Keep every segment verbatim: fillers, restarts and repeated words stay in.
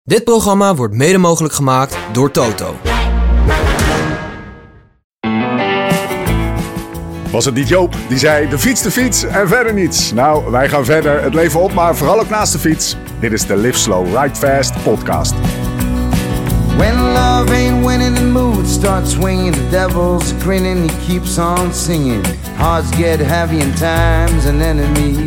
Dit programma wordt mede mogelijk gemaakt door Toto. Was het niet Joop die zei de fiets, de fiets en verder niets? Nou, wij gaan verder. Het leven op, maar vooral ook naast de fiets. Dit is de Live Slow, Ride Fast podcast. When love ain't winning, the mood starts swinging. The devil's grinning, he keeps on singing. Hearts get heavy and time's an enemy.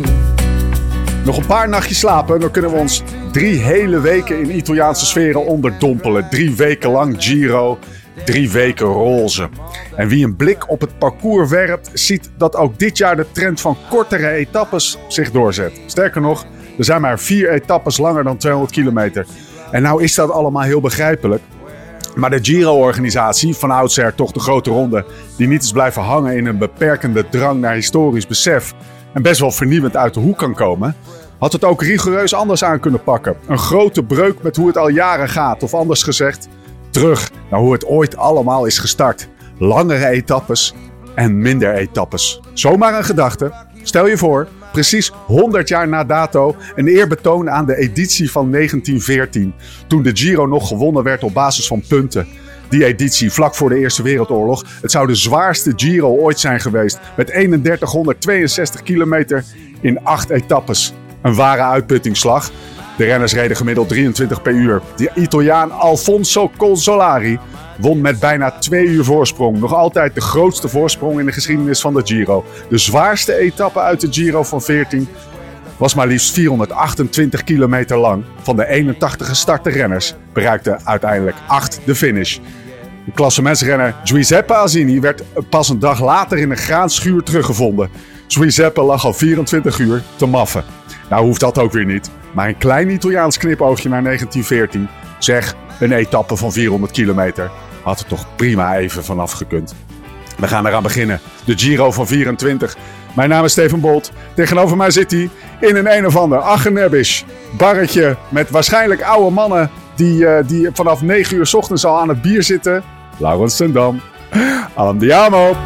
Nog een paar nachtjes slapen, dan kunnen we ons drie hele weken in Italiaanse sferen onderdompelen. Drie weken lang Giro, drie weken roze. En wie een blik op het parcours werpt, ziet dat ook dit jaar de trend van kortere etappes zich doorzet. Sterker nog, er zijn maar vier etappes langer dan tweehonderd kilometer. En nou is dat allemaal heel begrijpelijk. Maar de Giro-organisatie, van oudsher toch de grote ronde, die niet is blijven hangen in een beperkende drang naar historisch besef en best wel vernieuwend uit de hoek kan komen, had het ook rigoureus anders aan kunnen pakken. Een grote breuk met hoe het al jaren gaat, of anders gezegd, terug naar hoe het ooit allemaal is gestart. Langere etappes en minder etappes. Zomaar een gedachte. Stel je voor, precies honderd jaar na dato een eerbetoon aan de editie van negentien veertien. Toen de Giro nog gewonnen werd op basis van punten. Die editie vlak voor de Eerste Wereldoorlog. Het zou de zwaarste Giro ooit zijn geweest. Met eenendertighonderdtweeënzestig kilometer in acht etappes. Een ware uitputtingsslag. De renners reden gemiddeld drieëntwintig per uur. De Italiaan Alfonso Consolari won met bijna twee uur voorsprong. Nog altijd de grootste voorsprong in de geschiedenis van de Giro. De zwaarste etappe uit de Giro van veertien was maar liefst vierhonderdachtentwintig kilometer lang. Van de eenentachtig gestarte renners bereikte uiteindelijk acht de finish. De klassementsrenner Giuseppe Azini werd pas een dag later in een graanschuur teruggevonden. Giuseppe lag al vierentwintig uur te maffen. Nou hoeft dat ook weer niet. Maar een klein Italiaans knipoogje naar negentien veertien. Zeg, een etappe van vierhonderd kilometer had er toch prima even vanaf gekund. We gaan eraan beginnen. De Giro van vierentwintig. Mijn naam is Steven Bolt. Tegenover mij zit hij in een een of ander Achenebisch barretje met waarschijnlijk oude mannen die, uh, die vanaf negen uur 's ochtends al aan het bier zitten. Laurens ten Dam. Andiamo!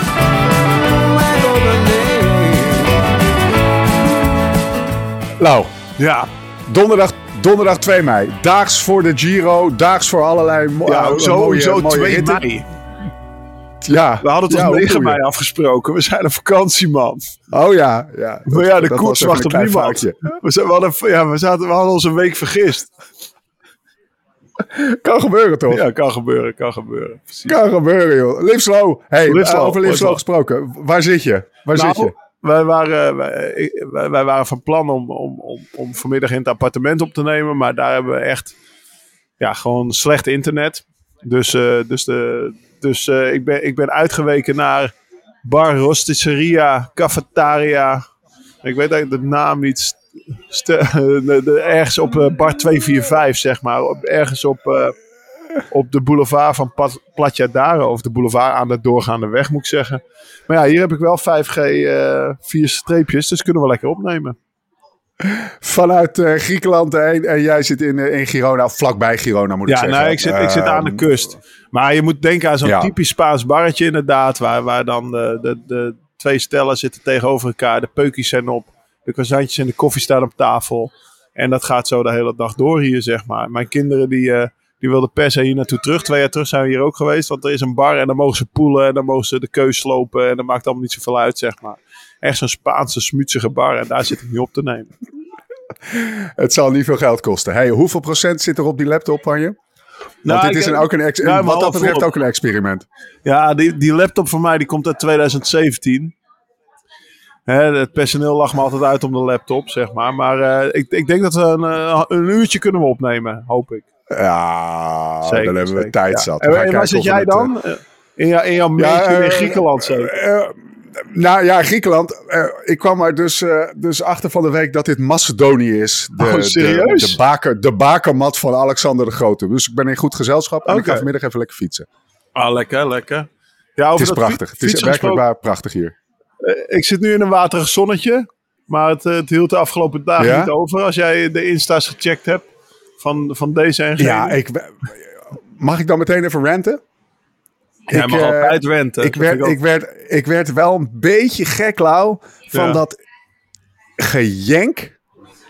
Lau, Ja, donderdag, donderdag twee mei. Daags voor de Giro, daags voor allerlei mo- ja uh, sowieso mooie, mooie twee ritten. mei. Ja, We hadden toch ja, hoe negen doe je? mei afgesproken. We zijn op vakantie, man. Oh ja, ja. Maar ja, de dat koers was even wacht een op klein niemand. foutje. We, zijn, we, hadden, ja, we, zaten, we hadden ons een week vergist. Kan gebeuren toch? Ja, kan gebeuren, kan gebeuren. Precies. Kan gebeuren joh. Live slow. Hey, Live uh, slow, over Live live slow slow. gesproken. Waar zit je? Waar Nou, zit je? Wij waren, wij, wij, wij waren van plan om, om, om, om vanmiddag in het appartement op te nemen. Maar daar hebben we echt ja, gewoon slecht internet. Dus, uh, dus, de, dus uh, ik, ben, ik ben uitgeweken naar Bar Rosticceria Cafetaria. Ik weet eigenlijk de naam niet. St- de, de, ergens op uh, Bar tweehonderdvierenveertig, zeg maar. Op, ergens op, uh, op de boulevard van Pat- Platjadaro. Of de boulevard aan de doorgaande weg, moet ik zeggen. Maar ja, hier heb ik wel vijf G, uh, vier streepjes. Dus kunnen we lekker opnemen. Vanuit uh, Griekenland en, en jij zit in, uh, in Girona, of vlakbij Girona moet ik Ja, zeggen. nee, ik zit, ik zit aan de Uh, kust. Maar je moet denken aan zo'n Ja. typisch Spaans barretje inderdaad. Waar, waar dan de, de, de twee stellen zitten tegenover elkaar. De peukies zijn op. De croissantjes en de koffie staan op tafel. En dat gaat zo de hele dag door hier, zeg maar. Mijn kinderen die, uh, die wilden per se hier naartoe terug. Twee jaar terug zijn we hier ook geweest. Want er is een bar en dan mogen ze poelen. En dan mogen ze de keus slopen. En dat maakt allemaal niet zoveel uit, zeg maar. Echt zo'n Spaanse, smutsige bar. En daar zit ik nu op te nemen. Het zal niet veel geld kosten. Hey, hoeveel procent zit er op die laptop van je? Want Nou, dit ik is heb- een, ook een, ex- Ja, maar wat dat half betreft volop. ook een experiment. Ja, die, die laptop van mij die komt uit tweeduizend zeventien. Hè, het personeel lag me altijd uit om de laptop, zeg maar. Maar uh, ik, ik denk dat we een, uh, een uurtje kunnen we opnemen, hoop ik. Ja, Zeker, dan hebben we zeker. tijd Ja. zat. En, We gaan en waar kijken zit of we jij het, dan? Uh, In, jou, in jouw meetje eh, in Griekenland zeker? eh, eh, nou ja, Griekenland. Uh, ik kwam er dus, uh, dus achter van de week dat dit Macedonië is. De, Oh, serieus? De, de, baker, de bakermat van Alexander de Grote. Dus ik ben in goed gezelschap en ik Oké. ga vanmiddag even lekker fietsen. Ah, lekker, lekker. Ja, over Het is dat prachtig. fi- Het is fietsen werkelijk gesproken. waar prachtig hier. Uh, ik zit nu in een waterig zonnetje. Maar het, uh, het hield de afgelopen dagen Ja? niet over. Als jij de Insta's gecheckt hebt van, van deze en gene. Ja, ik, mag ik dan meteen even ranten? Jij ik, mag uh, altijd renten. Ik Dat werd, vind ik ook- ik, werd, ik werd wel een beetje gek, Lau, van Ja. dat gejenk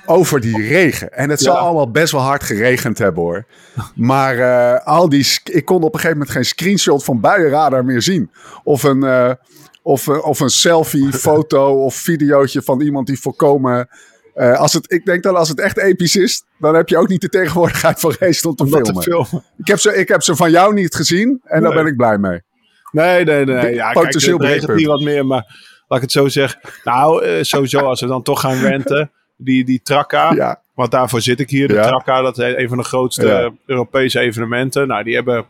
over die regen. En het Ja. zal allemaal best wel hard geregend hebben hoor. Maar uh, al die, ik kon op een gegeven moment geen screenshot van buienradar meer zien. Of een, uh, of, uh, of een selfie, foto of videootje van iemand die volkomen... Uh, als het, ik denk dat als het echt episch is, dan heb je ook niet de tegenwoordigheid van geest om te Om dat filmen. te filmen. Ik, heb ze, ik heb ze van jou niet gezien en Nee. daar ben ik blij mee. Nee, nee, nee. Ja, Potentieel kijk, het regent breekpunt. hier wat meer, maar laat ik het zo zeggen. Nou, uh, sowieso als we dan toch gaan renten, die, die Trakka, Ja. want daarvoor zit ik hier. De Ja. Trakka, dat is een van de grootste Ja. uh, Europese evenementen. Nou, die hebben,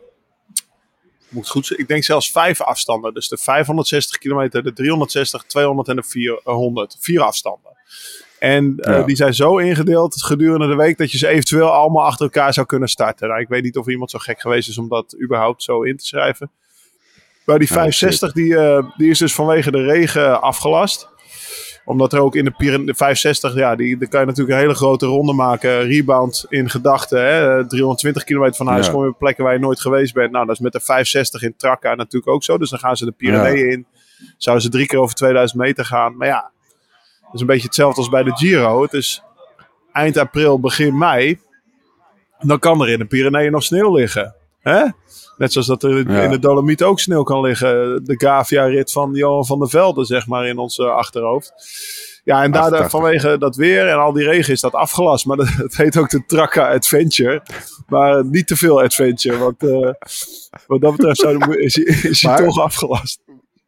moet het goed zijn, ik denk zelfs vijf afstanden. Dus de vijfhonderdzestig kilometer, de driehonderdzestig, tweehonderd en de vierhonderd. Vier afstanden. En uh, Ja. die zijn zo ingedeeld gedurende de week dat je ze eventueel allemaal achter elkaar zou kunnen starten. Nou, ik weet niet of iemand zo gek geweest is om dat überhaupt zo in te schrijven. Maar die Ja, vijfenzestig die, uh, die is dus vanwege de regen afgelast. Omdat er ook in de, Pyren- de vijfenzestig, ja, die, daar kan je natuurlijk een hele grote ronde maken. Rebound in gedachten. Hè? driehonderdtwintig kilometer van huis Ja. kom je op plekken waar je nooit geweest bent. Nou, dat is met de vijfenzestig in Trakka natuurlijk ook zo. Dus dan gaan ze de Pyreneeën in. Zouden ze drie keer over tweeduizend meter gaan. Maar ja, dat is een beetje hetzelfde als bij de Giro. Het is eind april, begin mei. Dan kan er in de Pyreneeën nog sneeuw liggen. Hè? Net zoals dat er in, Ja. in de Dolomiet ook sneeuw kan liggen. De Gavia-rit van Johan van der Velde, zeg maar, in ons uh, achterhoofd. Ja, en daar, achtentachtig. vanwege dat weer en al die regen is dat afgelast. Maar dat, het heet ook de Trakka Adventure. Maar niet te veel Adventure. Want uh, wat dat betreft zou de, is, hij- is hij Maar- toch afgelast.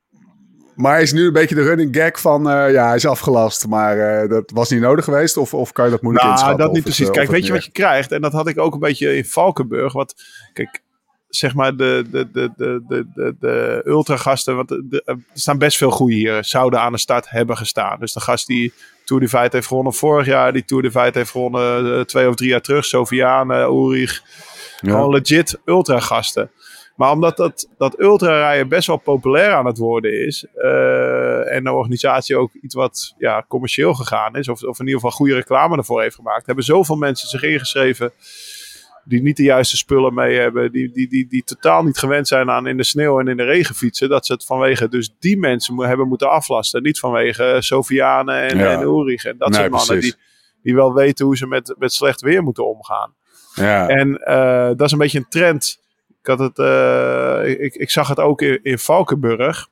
Maar is nu een beetje de running gag van... Uh, ja, hij is afgelast, maar uh, dat was niet nodig geweest? Of, of kan je dat moeilijk Nou, inschatten? dat niet Of het, precies. uh, Kijk, of het weet je niet wat je krijgt? En dat had ik ook een beetje in Valkenburg. Wat, kijk, zeg maar de, de, de, de, de, de, de ultragasten. Want de, de- er staan best veel goede hier. Zouden aan de start hebben gestaan. Dus de gast die Tour de Veit heeft gewonnen vorig jaar. Die Tour de Veit heeft gewonnen uh, twee of drie jaar terug. Sofiane, uh, Ulrich. Ja. Gewoon legit ultragasten. Maar omdat dat, dat ultrarijden best wel populair aan het worden is. Uh, en de organisatie ook iets wat ja, commercieel gegaan is. Of, of in ieder geval goede reclame ervoor heeft gemaakt. Hebben zoveel mensen zich ingeschreven. Die niet de juiste spullen mee hebben. Die, die, die, die totaal niet gewend zijn aan in de sneeuw en in de regen fietsen. Dat ze het vanwege dus die mensen mo- hebben moeten aflasten. Niet vanwege Sofiane en, Ja. en Ulrich. En dat Nee, soort mannen precies. die, die wel weten hoe ze met, met slecht weer moeten omgaan. Ja. En uh, dat is een beetje een trend. Ik, had het, uh, ik, ik zag het ook in, in Valkenburg.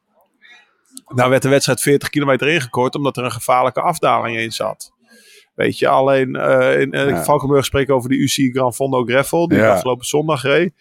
Daar werd de wedstrijd veertig kilometer ingekort. Omdat er een gevaarlijke afdaling in zat. Weet je, alleen uh, in uh, Ja. Valkenburg spreek over de U C I Gran Fondo Gravel. Die Ja. ik afgelopen zondag reed.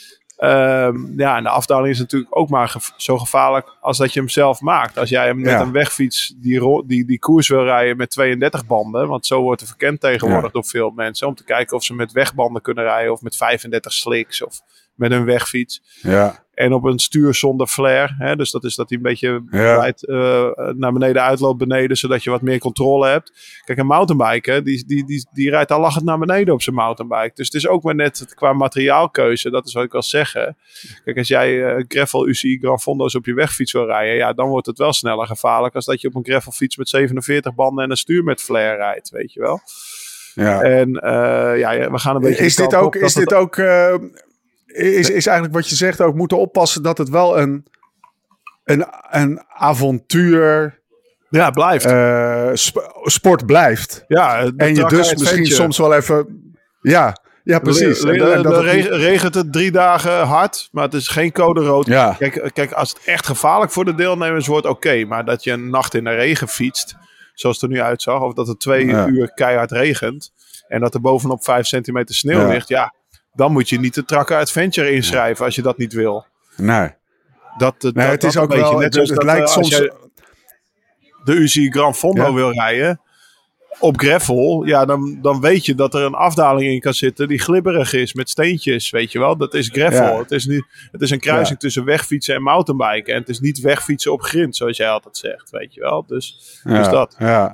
Um, ja, en de afdaling is natuurlijk ook maar gev- zo gevaarlijk als dat je hem zelf maakt. Als jij hem met Ja. een wegfiets die, ro- die, die koers wil rijden met tweeëndertig banden. Want zo wordt er verkend tegenwoordig Ja. door veel mensen. Om te kijken of ze met wegbanden kunnen rijden. Of met vijfendertig slicks. Of met een wegfiets. ja. En op een stuur zonder flare. Hè? Dus dat is dat hij een beetje Ja. wijd, uh, naar beneden uitloopt beneden. Zodat je wat meer controle hebt. Kijk, een mountainbiker die, die, die, die rijdt al lachend naar beneden op zijn mountainbike. Dus het is ook maar net qua materiaalkeuze. Dat is wat ik wil zeggen. Kijk, als jij uh, gravel U C I Gran Fondo's op je wegfiets wil rijden. Ja, dan wordt het wel sneller gevaarlijk. Als dat je op een gravelfiets met zevenenveertig banden en een stuur met flare rijdt. Weet je wel. ja. En uh, ja, we gaan een beetje... Is die dit kant ook... op Is dat dit ook uh, is, is eigenlijk wat je zegt ook moeten oppassen dat het wel een, een, een avontuur het- Ja, blijft. uh, sp- sport blijft. ja, de En je Trakka dus misschien Adventure. soms wel even... Ja, ja precies. Le- En le- dat- en dat le- het niet- reg- regent het drie dagen hard, maar het is geen code rood. Ja. Kijk, kijk, als het echt gevaarlijk voor de deelnemers wordt, oké. maar dat je een nacht in de regen fietst, zoals het er nu uitzag, of dat het twee Ja. uur keihard regent en dat er bovenop vijf centimeter sneeuw Ja. ligt, ja, dan moet je niet de Trakka Adventure inschrijven als je dat niet wil. Nee. Dat, dat, Nee, dat, het is dat ook een beetje wel... net Het, zoals het dat, lijkt eh, als soms... jij de U C I Gran Fondo Ja. wil rijden op gravel, ja, dan, dan weet je dat er een afdaling in kan zitten die glibberig is met steentjes, weet je wel. Dat is gravel. Ja. Het is, nu, het is een kruising Ja. tussen wegfietsen en mountainbiken. En het is niet wegfietsen op grind, zoals jij altijd zegt, weet je wel. Dus, Ja, dus dat. Ja.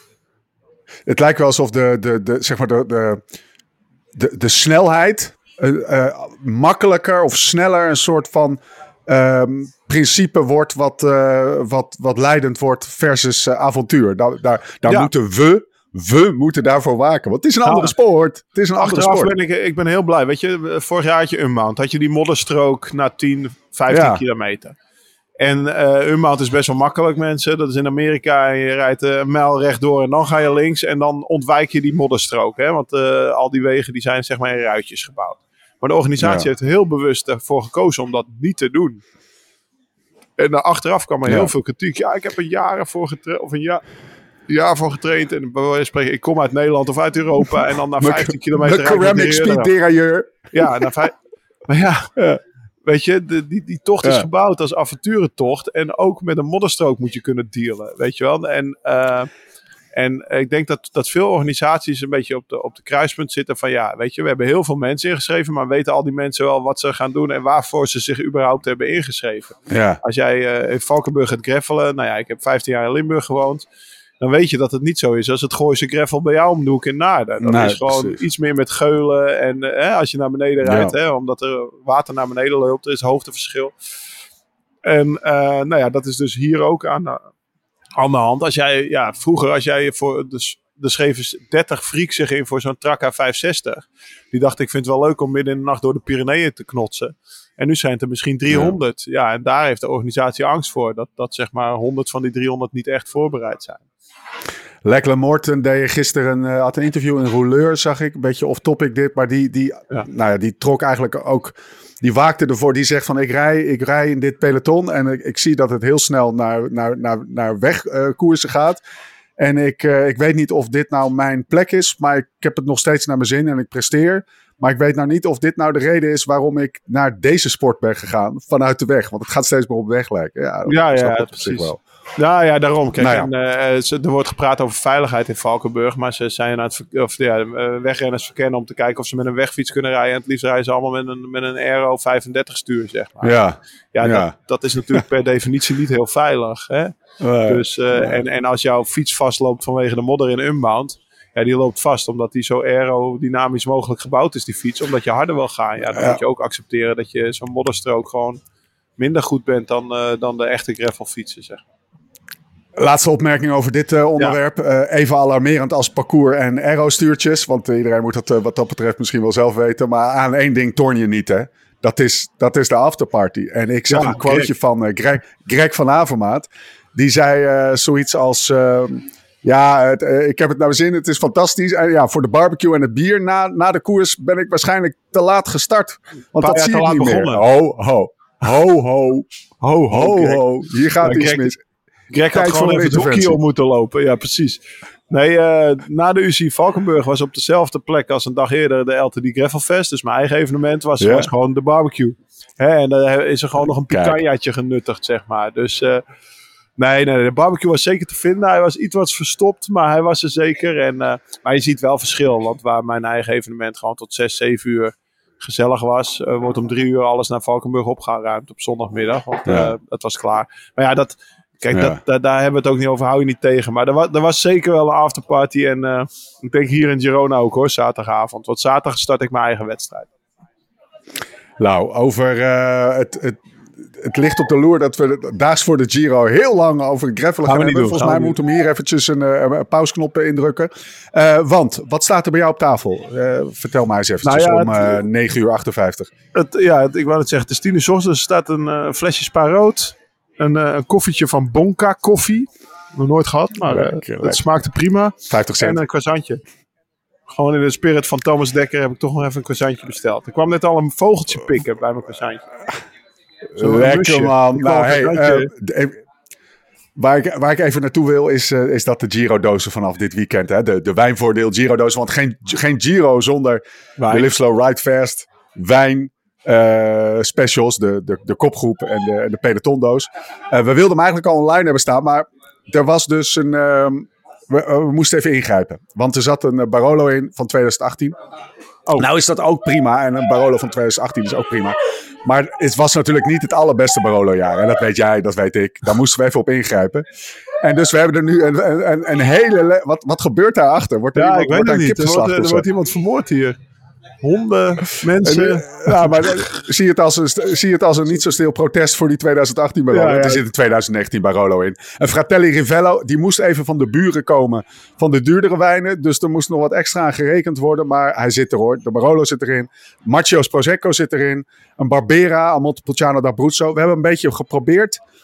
Het lijkt wel alsof de, de, de, zeg maar de, de, de, de snelheid uh, uh, makkelijker of sneller een soort van um, principe wordt wat, uh, wat, wat leidend wordt versus uh, avontuur. Daar, daar, daar Ja. moeten we, we moeten daarvoor waken. Want het is een Ja. andere sport. Het is een andere Achteraf sport. ben ik, ik ben heel blij. Weet je, vorig jaar had je Unmount. Had je die modderstrook na tien, vijftien Ja. kilometer. En uh, Unbound is best wel makkelijk, mensen. Dat is in Amerika. En je rijdt uh, een mijl rechtdoor en dan ga je links. En dan ontwijk je die modderstrook. Hè? Want uh, al die wegen die zijn zeg maar in ruitjes gebouwd. Maar de organisatie ja. heeft er heel bewust ervoor gekozen om dat niet te doen. En uh, achteraf kwam er ja. heel veel kritiek. Ja, ik heb er jaren voor getraind. Of een jaar... jaar voor getraind en bij wijze van spreken, ik kom uit Nederland of uit Europa en dan na vijftien kilometer de ceramic speed derailleur. Ja, na vijf, maar ja, ja, weet je, de, die, die tocht is ja. gebouwd als avonturentocht en ook met een modderstrook moet je kunnen dealen, weet je wel. En, uh, en ik denk dat, dat veel organisaties een beetje op de, op de kruispunt zitten van ja, weet je, we hebben heel veel mensen ingeschreven, maar weten al die mensen wel wat ze gaan doen en waarvoor ze zich überhaupt hebben ingeschreven. Ja. Als jij uh, in Valkenburg gaat greffelen, nou ja, ik heb vijftien jaar in Limburg gewoond, dan weet je dat het niet zo is als het Gooise gravel bij jou om de hoek in Naarden. Dat nee, is gewoon precies. iets meer met geulen. En uh, als je naar beneden rijdt, ja. hè, omdat er water naar beneden loopt, er is hoogteverschil. En uh, nou ja, dat is dus hier ook aan de, aan de hand. Als jij, ja, vroeger als jij voor de, de schreven dertig freaks zich in voor zo'n Tracker vijfhonderdzestig. Die dacht ik vind het wel leuk om midden in de nacht door de Pyreneeën te knotsen. En nu zijn het er misschien driehonderd. Ja, ja en daar heeft de organisatie angst voor. Dat, dat zeg maar honderd van die driehonderd niet echt voorbereid zijn. Lachlan Morton deed gisteren uh, had een interview in Rouleur, zag ik. Een beetje off-topic dit. Maar die, die, ja. Nou ja, die trok eigenlijk ook... Die waakte ervoor. Die zegt van ik rij, ik rij in dit peloton. En ik, ik zie dat het heel snel naar, naar, naar, naar wegkoersen uh, gaat. En ik, uh, ik weet niet of dit nou mijn plek is. Maar ik heb het nog steeds naar mijn zin en ik presteer. Maar ik weet nou niet of dit nou de reden is waarom ik naar deze sport ben gegaan. Vanuit de weg. Want het gaat steeds meer op de weg lijken. Ja, ja, ja, ja precies. Wel. Nou ja, daarom. Kijk, nou ja. En, uh, ze, er wordt gepraat over veiligheid in Valkenburg. Maar ze zijn aan het ver- of, ja, wegrenners verkennen om te kijken of ze met een wegfiets kunnen rijden. En het liefst rijden ze allemaal met een, met een Aero vijfendertig stuur, zeg maar. Ja, ja, ja. Dat, dat is natuurlijk per definitie niet heel veilig. Hè? Uh, dus, uh, uh. En, en als jouw fiets vastloopt vanwege de modder in Unbound... Ja, die loopt vast omdat die zo aerodynamisch mogelijk gebouwd is, die fiets. Omdat je harder wil gaan. Ja, dan ja. moet je ook accepteren dat je zo'n modderstrook gewoon minder goed bent dan, uh, dan de echte gravelfietsen, zeg maar. Laatste opmerking over dit uh, onderwerp. Ja. Uh, even alarmerend als parcours en aero-stuurtjes. Want uh, iedereen moet dat uh, wat dat betreft misschien wel zelf weten. Maar aan één ding torn je niet, hè. Dat is, dat is de afterparty. En ik zag ja, een quoteje Greg. van uh, Greg, Greg van Avermaat. Die zei uh, zoiets als... Uh, ja, het, uh, ik heb het naar mijn zin. Het is fantastisch. En ja, voor de barbecue en het bier na, na de koers ben ik waarschijnlijk te laat gestart. Want dat zie ik niet begonnen. meer. Ho, ho. Ho, ho. Ho, ho, ho. Hier gaat ja, iets Greg, mis. Greg had gewoon even het hoekje op moeten lopen. Ja, precies. Nee, uh, na de U C I Valkenburg was op dezelfde plek als een dag eerder de L T D Gravelfest. Dus mijn eigen evenement was, ja. was gewoon de barbecue. Hè, en dan is er gewoon nog een picanjaatje genuttigd, zeg maar. Dus... Uh, Nee, nee, de barbecue was zeker te vinden. Hij was iets wat verstopt, maar hij was er zeker. En, uh, maar je ziet wel verschil. Want waar mijn eigen evenement gewoon tot zes, zeven uur gezellig was... Uh, wordt om drie uur alles naar Valkenburg opgeruimd op zondagmiddag. Want uh, ja. het was klaar. Maar ja, dat, kijk, ja. dat, dat, daar hebben we het ook niet over. Hou je niet tegen. Maar er was, er was zeker wel een afterparty. En uh, ik denk hier in Girona ook hoor, zaterdagavond. Want zaterdag start ik mijn eigen wedstrijd. Nou, over uh, het... het... Het ligt op de loer dat we daags voor de Giro heel lang over het gravelen gaan, gaan hebben. Volgens mij moeten we hier eventjes een, een pausknop indrukken. Uh, want, wat staat er bij jou op tafel? Uh, vertel mij eens eventjes nou ja, om uh, negen uur achtenvijftig. Het, ja, het, ik wou het zeggen. Het is tien uur 's ochtends. Er staat een uh, flesje Spa rood. Een, uh, een koffietje van Bonka koffie. Nog nooit gehad, maar uh, lekker, het lekker. Smaakte prima. vijftig cent. En een croissantje. Gewoon in de spirit van Thomas Dekker heb ik toch nog even een croissantje besteld. Er kwam net al een vogeltje pikken bij mijn croissantje. Zo lekker man. Nou, hey, uh, waar, ik, waar ik even naartoe wil is, uh, is dat de Giro-dozen vanaf dit weekend. Hè? De, de wijnvoordeel Giro-dozen. Want geen, geen Giro zonder wijn. De Live Slow Ride Fast, wijn, uh, specials, de, de, de kopgroep en de, en de pelotondoos. Uh, we wilden hem eigenlijk al online hebben staan, maar er was dus een... Uh, we, uh, we moesten even ingrijpen. Want er zat een uh, Barolo in van twintig achttien. Oh. Nou is dat ook prima. En een Barolo van twintig achttien is ook prima. Maar het was natuurlijk niet het allerbeste Barolo-jaar. En dat weet jij, dat weet ik. Daar moesten we even op ingrijpen. En dus we hebben er nu een, een, een hele... Le- wat, wat gebeurt daarachter? Wordt er ja, iemand, ik weet wordt het niet. Er wordt, er wordt iemand vermoord hier. Honden, mensen. En, ja, maar zie je, het als een, zie je het als een niet zo stil protest voor die twintig achttien Barolo. Ja, ja. Er zit een twintig negentien Barolo in. En Fratelli Rivello, die moest even van de buren komen van de duurdere wijnen. Dus er moest nog wat extra aan gerekend worden. Maar hij zit er hoor. De Barolo zit erin. Macchio's Prosecco zit erin. Een Barbera, een Montepulciano d'Abruzzo. We hebben een beetje geprobeerd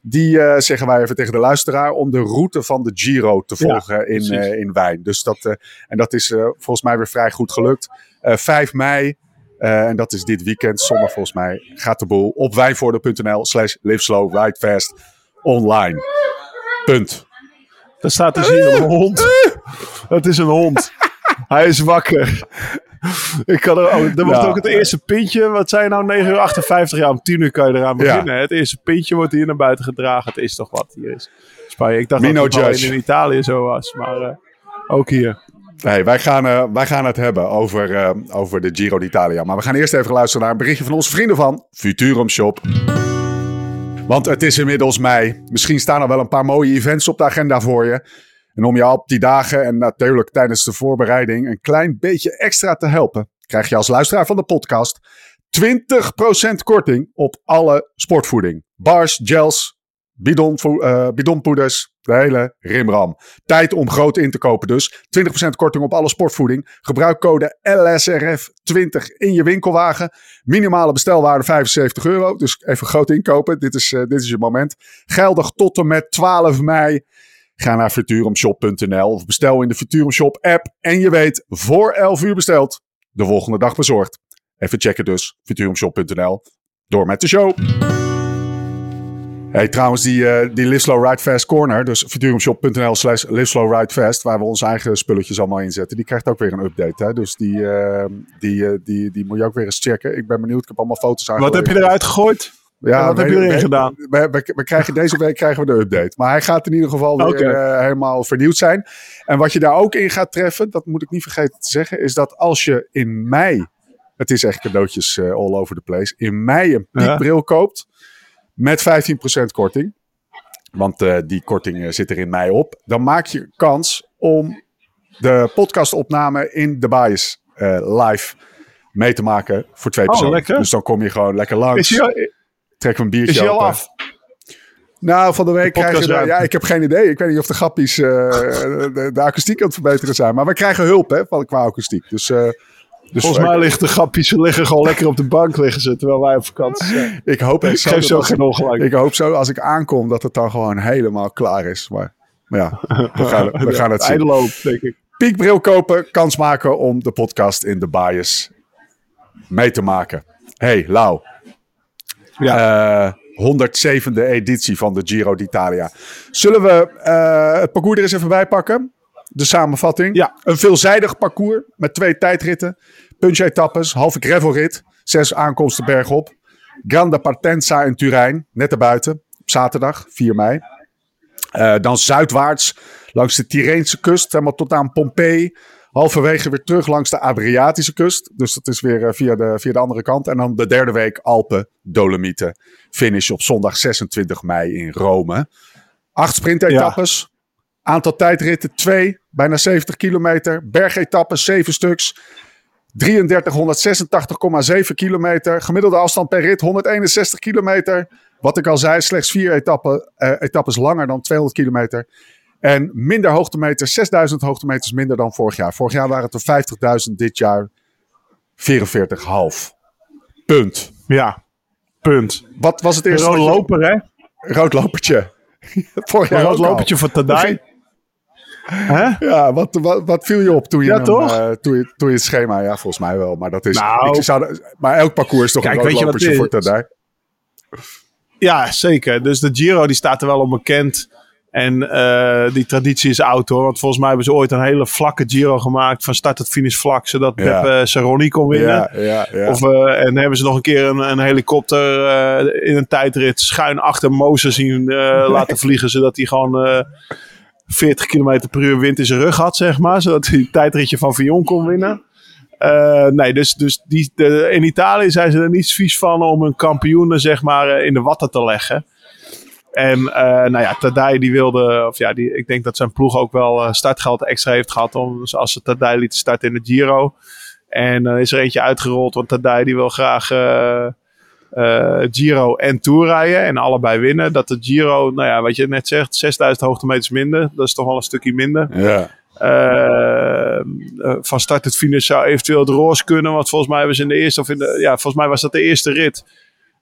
Die uh, zeggen wij even tegen de luisteraar om de route van de Giro te volgen ja, in, uh, in Wijn. Dus dat, uh, en dat is uh, volgens mij weer vrij goed gelukt. Uh, vijf mei, uh, en dat is dit weekend, zondag volgens mij, gaat de boel op wijnvoordeel.nl slash live slow ride fast online. Punt. Daar staat dus hier een hond. Het is een hond. Hij is wakker. Ik kan er, oh, er wordt ja. ook het eerste pintje. Wat zijn nou? negen uur achtenvijftig. Ja, om tien uur kan je eraan beginnen. Ja. Het eerste pintje wordt hier naar buiten gedragen. Het is toch wat hier is. Spanje. Ik dacht Mino dat het in Italië zo was. Maar uh, ook hier. Hey, wij, gaan, uh, wij gaan het hebben over, uh, over de Giro d'Italia. Maar we gaan eerst even luisteren naar een berichtje van onze vrienden van Futurum Shop. Want het is inmiddels mei. Misschien staan er wel een paar mooie events op de agenda voor je. En om je op die dagen en natuurlijk tijdens de voorbereiding een klein beetje extra te helpen, krijg je als luisteraar van de podcast twintig procent korting op alle sportvoeding. Bars, gels, bidon, uh, bidonpoeders, de hele rimram. Tijd om groot in te kopen dus. twintig procent korting op alle sportvoeding. Gebruik code L S R F twintig in je winkelwagen. Minimale bestelwaarde vijfenzeventig euro. Dus even groot inkopen. Dit is, uh, dit is je moment. Geldig tot en met twaalf mei. Ga naar futurumshop punt n l of bestel in de Futurum Shop app. En je weet, voor elf uur besteld, de volgende dag bezorgd. Even checken dus, futurumshop punt n l. Door met de show. Hey, trouwens, die, uh, die Live Slow Ride Fast corner, dus futurumshop punt n l slash live slow ride fast, waar we onze eigen spulletjes allemaal inzetten, die krijgt ook weer een update. Hè? Dus die, uh, die, uh, die, die moet je ook weer eens checken. Ik ben benieuwd, ik heb allemaal foto's aangeleverd. Wat heb je eruit gegooid? Ja, wat heb je erin gedaan? We, we, we krijgen, deze week krijgen we de update. Maar hij gaat in ieder geval weer okay. uh, helemaal vernieuwd zijn. En wat je daar ook in gaat treffen, dat moet ik niet vergeten te zeggen, is dat als je in mei, het is echt cadeautjes uh, all over the place, in mei een piekbril ja. koopt met vijftien procent korting, want uh, die korting uh, zit er in mei op, dan maak je kans om de podcastopname in de Bias uh, live mee te maken voor twee personen. Oh, dus dan kom je gewoon lekker langs. Is je... Trek een biertje Is je al open. af? Nou, van de week de krijgen we... Ja, ik heb geen idee. Ik weet niet of de grappies uh, de, de akoestiek aan het verbeteren zijn. Maar we krijgen hulp hè, van, qua akoestiek. Dus, uh, dus volgens mij liggen de grappies liggen gewoon lekker op de bank liggen ze, terwijl wij op vakantie zijn. Ik hoop echt zo. Geef zo geen ongelijk. Ik hoop zo als ik aankom dat het dan gewoon helemaal klaar is. Maar, maar ja, we gaan, we gaan het zien. Eindloop, denk ik. Piekbril kopen, kans maken om de podcast in de Bias mee te maken. Hey, Lau. Ja. Uh, honderdzevende editie van de Giro d'Italia. Zullen we uh, het parcours er eens even bij pakken? De samenvatting. Ja. Een veelzijdig parcours met twee tijdritten. Punch-etappes, halve gravelrit. Zes aankomsten bergop. Grande Partenza in Turijn, net erbuiten. Op zaterdag, vier mei. Uh, dan zuidwaarts langs de Tirreense kust, helemaal tot aan Pompeii. Halverwege weer terug langs de Adriatische kust. Dus dat is weer uh, via, de, via de andere kant. En dan de derde week Alpen, Dolomieten. Finish op zondag zesentwintig mei in Rome. Acht sprintetappes. Ja. Aantal tijdritten twee. Bijna zeventig kilometer. Bergetappes zeven stuks. drieduizend honderdzesentachtig komma zeven kilometer. Gemiddelde afstand per rit honderdeenenzestig kilometer. Wat ik al zei, slechts vier etappen, uh, etappes langer dan tweehonderd kilometer. En minder hoogtemeters, zesduizend hoogtemeters minder dan vorig jaar. Vorig jaar waren het er vijftigduizend, dit jaar vierenveertig komma vijf. Punt. Ja, punt. Wat was het eerste? Rood loper, hè? Roodlopertje. Vorig jaar rood lopertje voor Tadai. Huh? Ja, wat, wat, wat viel je op toen je, ja, hem, uh, toen, je, toen je het schema... Ja, volgens mij wel, maar dat is... Nou, ik zou, maar elk parcours is toch kijk, een roodlopertje voor Tadai. Ja, zeker. Dus de Giro die staat er wel onbekend. En uh, die traditie is oud hoor. Want volgens mij hebben ze ooit een hele vlakke Giro gemaakt. Van start tot finish vlak. Zodat ja. Beppe Saroni kon winnen. Ja, ja, ja. Of, uh, en hebben ze nog een keer een, een helikopter uh, in een tijdrit schuin achter Mozes zien uh, laten vliegen. Zodat hij gewoon uh, veertig kilometer per uur wind in zijn rug had. Zeg maar. Zodat hij het tijdritje van Vion kon winnen. Uh, nee, dus, dus die, de, in Italië zijn ze er niet vies van om hun kampioenen zeg maar uh, in de watten te leggen. En uh, nou ja, Tadai die wilde, of ja, die, ik denk dat zijn ploeg ook wel uh, startgeld extra heeft gehad om, als ze Tadai lieten starten in de Giro. En dan uh, is er eentje uitgerold, want Tadai die wil graag uh, uh, Giro en Tour rijden en allebei winnen. Dat de Giro, nou ja, wat je net zegt, zesduizend hoogtemeters minder, dat is toch wel een stukje minder. Ja. Uh, uh, van start tot finish zou eventueel het roze kunnen, want volgens mij hebben ze in de eerste, of in de, ja, volgens mij was dat de eerste rit.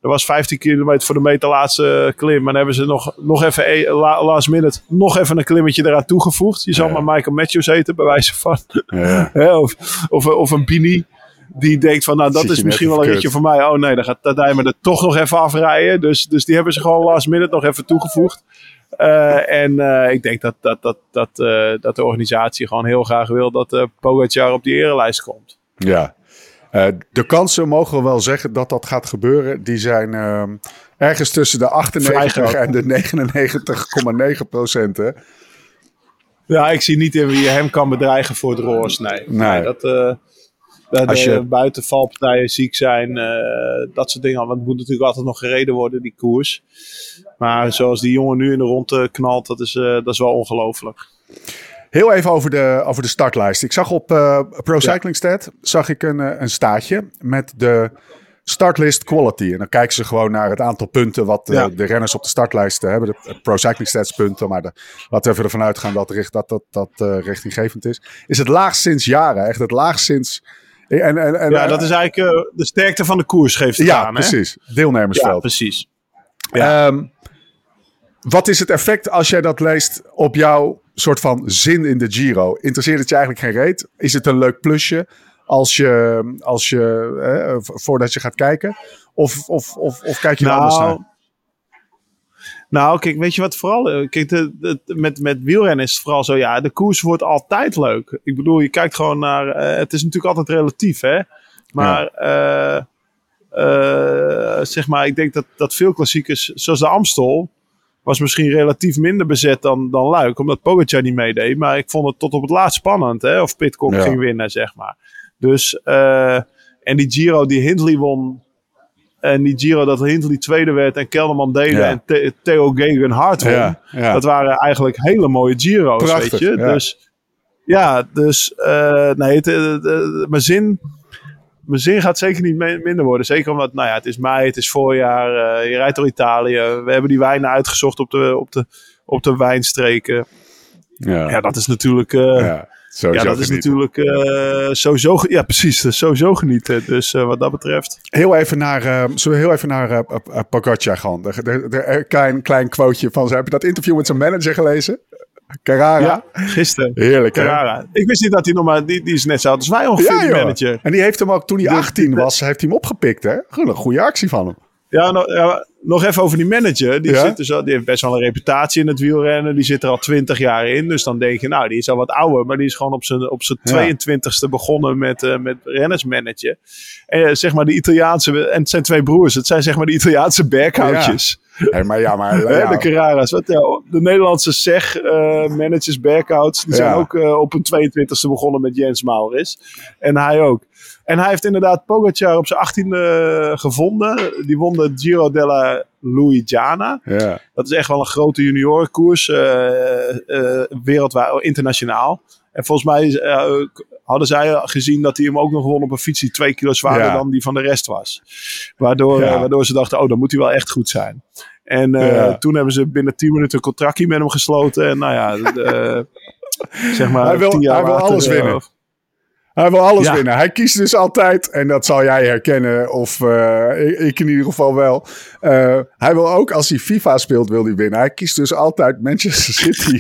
er was vijftien kilometer voor de meter laatste klim. Maar dan hebben ze nog, nog even, last minute, nog even een klimmetje eraan toegevoegd. Je zal ja. maar Michael Matthews heten, bij wijze van. Ja. of, of, of een Bini. Die denkt van, nou dat is misschien wel een ritje voor mij. Oh nee, dan gaat Tadej me er toch nog even afrijden. Dus, dus die hebben ze gewoon last minute nog even toegevoegd. Uh, en uh, ik denk dat, dat, dat, dat, uh, dat de organisatie gewoon heel graag wil dat uh, Pogačar op die erelijst komt. Ja, uh, de kansen mogen we wel zeggen dat dat gaat gebeuren. Die zijn uh, ergens tussen de achtennegentig en de negenennegentig komma negen procent. Hè? Ja, ik zie niet in wie je hem kan bedreigen voor het roos. Nee, nee. nee dat... Uh, De, Als je... buitenvalpartijen ziek zijn, uh, dat soort dingen. Want het moet natuurlijk altijd nog gereden worden, die koers. Maar zoals die jongen nu in de ronde knalt, dat is, uh, dat is wel ongelooflijk. Heel even over de, over de startlijst. Ik zag op uh, Pro Cycling Stat ja. zag ik een, een staartje met de startlist quality. En dan kijken ze gewoon naar het aantal punten wat uh, ja. de renners op de startlijst hebben. De Pro Cycling Stats punten, maar de, laten we even ervan uitgaan dat dat, dat, dat, dat uh, richtinggevend is. Is het laagst sinds jaren. Echt het laagst sinds... En, en, en, ja, dat is eigenlijk uh, de sterkte van de koers geeft het ja, aan. Precies. Hè? Deelnemersveld. Ja, precies. Ja. Um, wat is het effect als jij dat leest op jouw soort van zin in de Giro? Interesseert het je eigenlijk geen reet? Is het een leuk plusje als je, als je eh, voordat je gaat kijken? Of, of, of, of kijk je nou, er anders naar? Nou, kijk, weet je wat vooral... Kijk, de, de, met, met wielrennen is het vooral zo... Ja, de koers wordt altijd leuk. Ik bedoel, je kijkt gewoon naar... Uh, het is natuurlijk altijd relatief, hè? Maar... Ja. Uh, uh, zeg maar, ik denk dat, dat veel klassiekers... Zoals de Amstel... Was misschien relatief minder bezet dan, dan Luik. Omdat Pogačar niet meedeed. Maar ik vond het tot op het laatst spannend, hè? Of Pidcock ja. ging winnen, zeg maar. Dus... Uh, en die Giro die Hindley won... En die Giro dat Hindley tweede werd en Kelderman derde ja. en The- Theo Gegenhardt won. Ja, ja. Dat waren eigenlijk hele mooie Giro's, prachtig, weet je. Ja. Dus ja, dus uh, nee, het, uh, uh, mijn zin... Mijn zin gaat zeker niet me- minder worden. Zeker omdat, nou ja, het is mei, het is voorjaar. Uh, je rijdt door Italië. We hebben die wijnen uitgezocht op de, op de, op de wijnstreken. Ja, ja dat is natuurlijk... Uh, ja. Sowieso ja, dat is genieten. natuurlijk uh, sowieso... Ja, precies. Sowieso genieten. Dus uh, wat dat betreft... Heel even naar... Uh, zullen we heel even naar uh, uh, Pogačar gaan? Een klein, klein quoteje van ze. Heb je dat interview met zijn manager gelezen? Carrara. Ja, gisteren. Heerlijk, Carrara. Hè? Ik wist niet dat hij nog maar... Die, die is net zo oud als wij ongeveer, ja, die manager. En die heeft hem ook, toen hij achttien was, heeft hij hem opgepikt, hè? Gewoon een goede actie van hem. Ja, nog, ja, nog even over die manager. Die, ja? zit dus al, die heeft best wel een reputatie in het wielrennen. Die zit er al twintig jaar in. Dus dan denk je, nou, die is al wat ouder. Maar die is gewoon op zijn, op zijn ja. tweeëntwintigste begonnen met, uh, met rennersmanager. En uh, zeg maar de Italiaanse... En het zijn twee broers. Het zijn zeg maar de Italiaanse berghoutjes. Ja. Hey, maar ja, maar... Ja. Ja. De Carrara's. Wat, ja, de Nederlandse zeg uh, managers, berghouts. Die zijn ja. ook uh, op hun tweeëntwintigste begonnen met Jens Maurits. En hij ook. En hij heeft inderdaad Pogačar op zijn achttiende gevonden. Die won de Giro della Lunigiana. Ja. Dat is echt wel een grote juniorenkoers. Uh, uh, wereldwijd, internationaal. En volgens mij uh, hadden zij gezien dat hij hem ook nog won op een fiets die twee kilo zwaarder ja. dan die van de rest was. Waardoor, ja. uh, waardoor ze dachten, oh, dan moet hij wel echt goed zijn. En uh, ja. toen hebben ze binnen tien minuten een contractje met hem gesloten. En nou ja, uh, zeg maar hij wil, tien jaar hij wil later, alles uh, winnen. Hij wil alles ja. winnen. Hij kiest dus altijd, en dat zal jij herkennen, of uh, ik, ik in ieder geval wel. Uh, hij wil ook, als hij FIFA speelt, wil hij winnen. Hij kiest dus altijd Manchester City.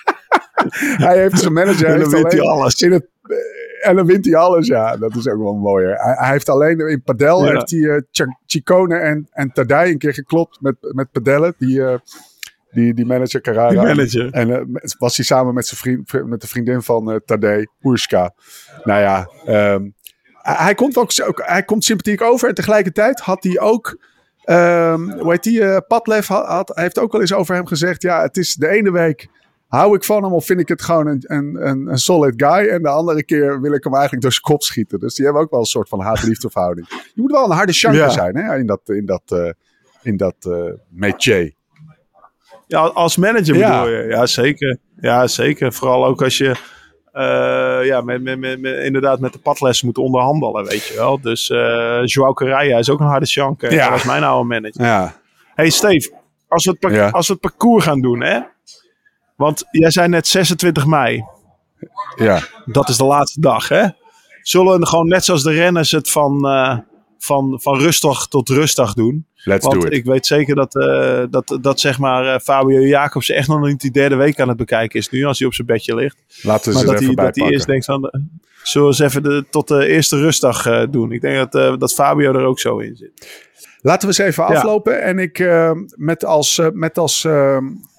Hij heeft zijn manager. En dan wint hij alles. In het, uh, en dan wint hij alles, ja. Dat is ook wel mooi. Hij, hij heeft alleen in padel, ja. heeft hij uh, Ch- Ciccone en, en Tadej een keer geklopt met, met padellen. Die... Uh, Die, die manager Carrara. Die manager. En uh, was hij samen met, zijn vriend, met de vriendin van uh, Tadej, Urska. Nou ja, um, hij, komt ook, hij komt sympathiek over. En tegelijkertijd had hij ook... Um, hoe heet die? Uh, Padlef had, had, heeft ook wel eens over hem gezegd... Ja, het is de ene week hou ik van hem of vind ik het gewoon een, een, een, een solid guy. En de andere keer wil ik hem eigenlijk door zijn kop schieten. Dus die hebben ook wel een soort van haat-liefde verhouding. Je moet wel een harde chanker ja. zijn hè, in dat, in dat, uh, in dat uh, métier. Ja, als manager ja. bedoel je? Ja, zeker. Ja, zeker. Vooral ook als je uh, ja, met, met, met, met, inderdaad met de padles moet onderhandelen, weet je wel. Dus uh, João Correia is ook een harde chanker. Ja. Dat is mijn oude manager. Ja. Hey Steve, als we, het par- ja. als we het parcours gaan doen, hè? Want jij zei net zesentwintig mei. Ja. Dat is de laatste dag, hè? Zullen we gewoon net zoals de renners het van, uh, van, van rustdag tot rustdag doen. Let's Want do it. ik weet zeker dat, uh, dat, dat zeg maar uh, Fabio Jacobsen echt nog niet die derde week aan het bekijken is nu. Als hij op zijn bedje ligt. Laten we maar ze dat er even hij, dat hij bij eerst denkt van... Uh, zullen we eens even de, tot de eerste rustdag uh, doen. Ik denk dat, uh, dat Fabio er ook zo in zit. Laten we eens even Ja. aflopen. En ik uh, met als, uh, met als uh,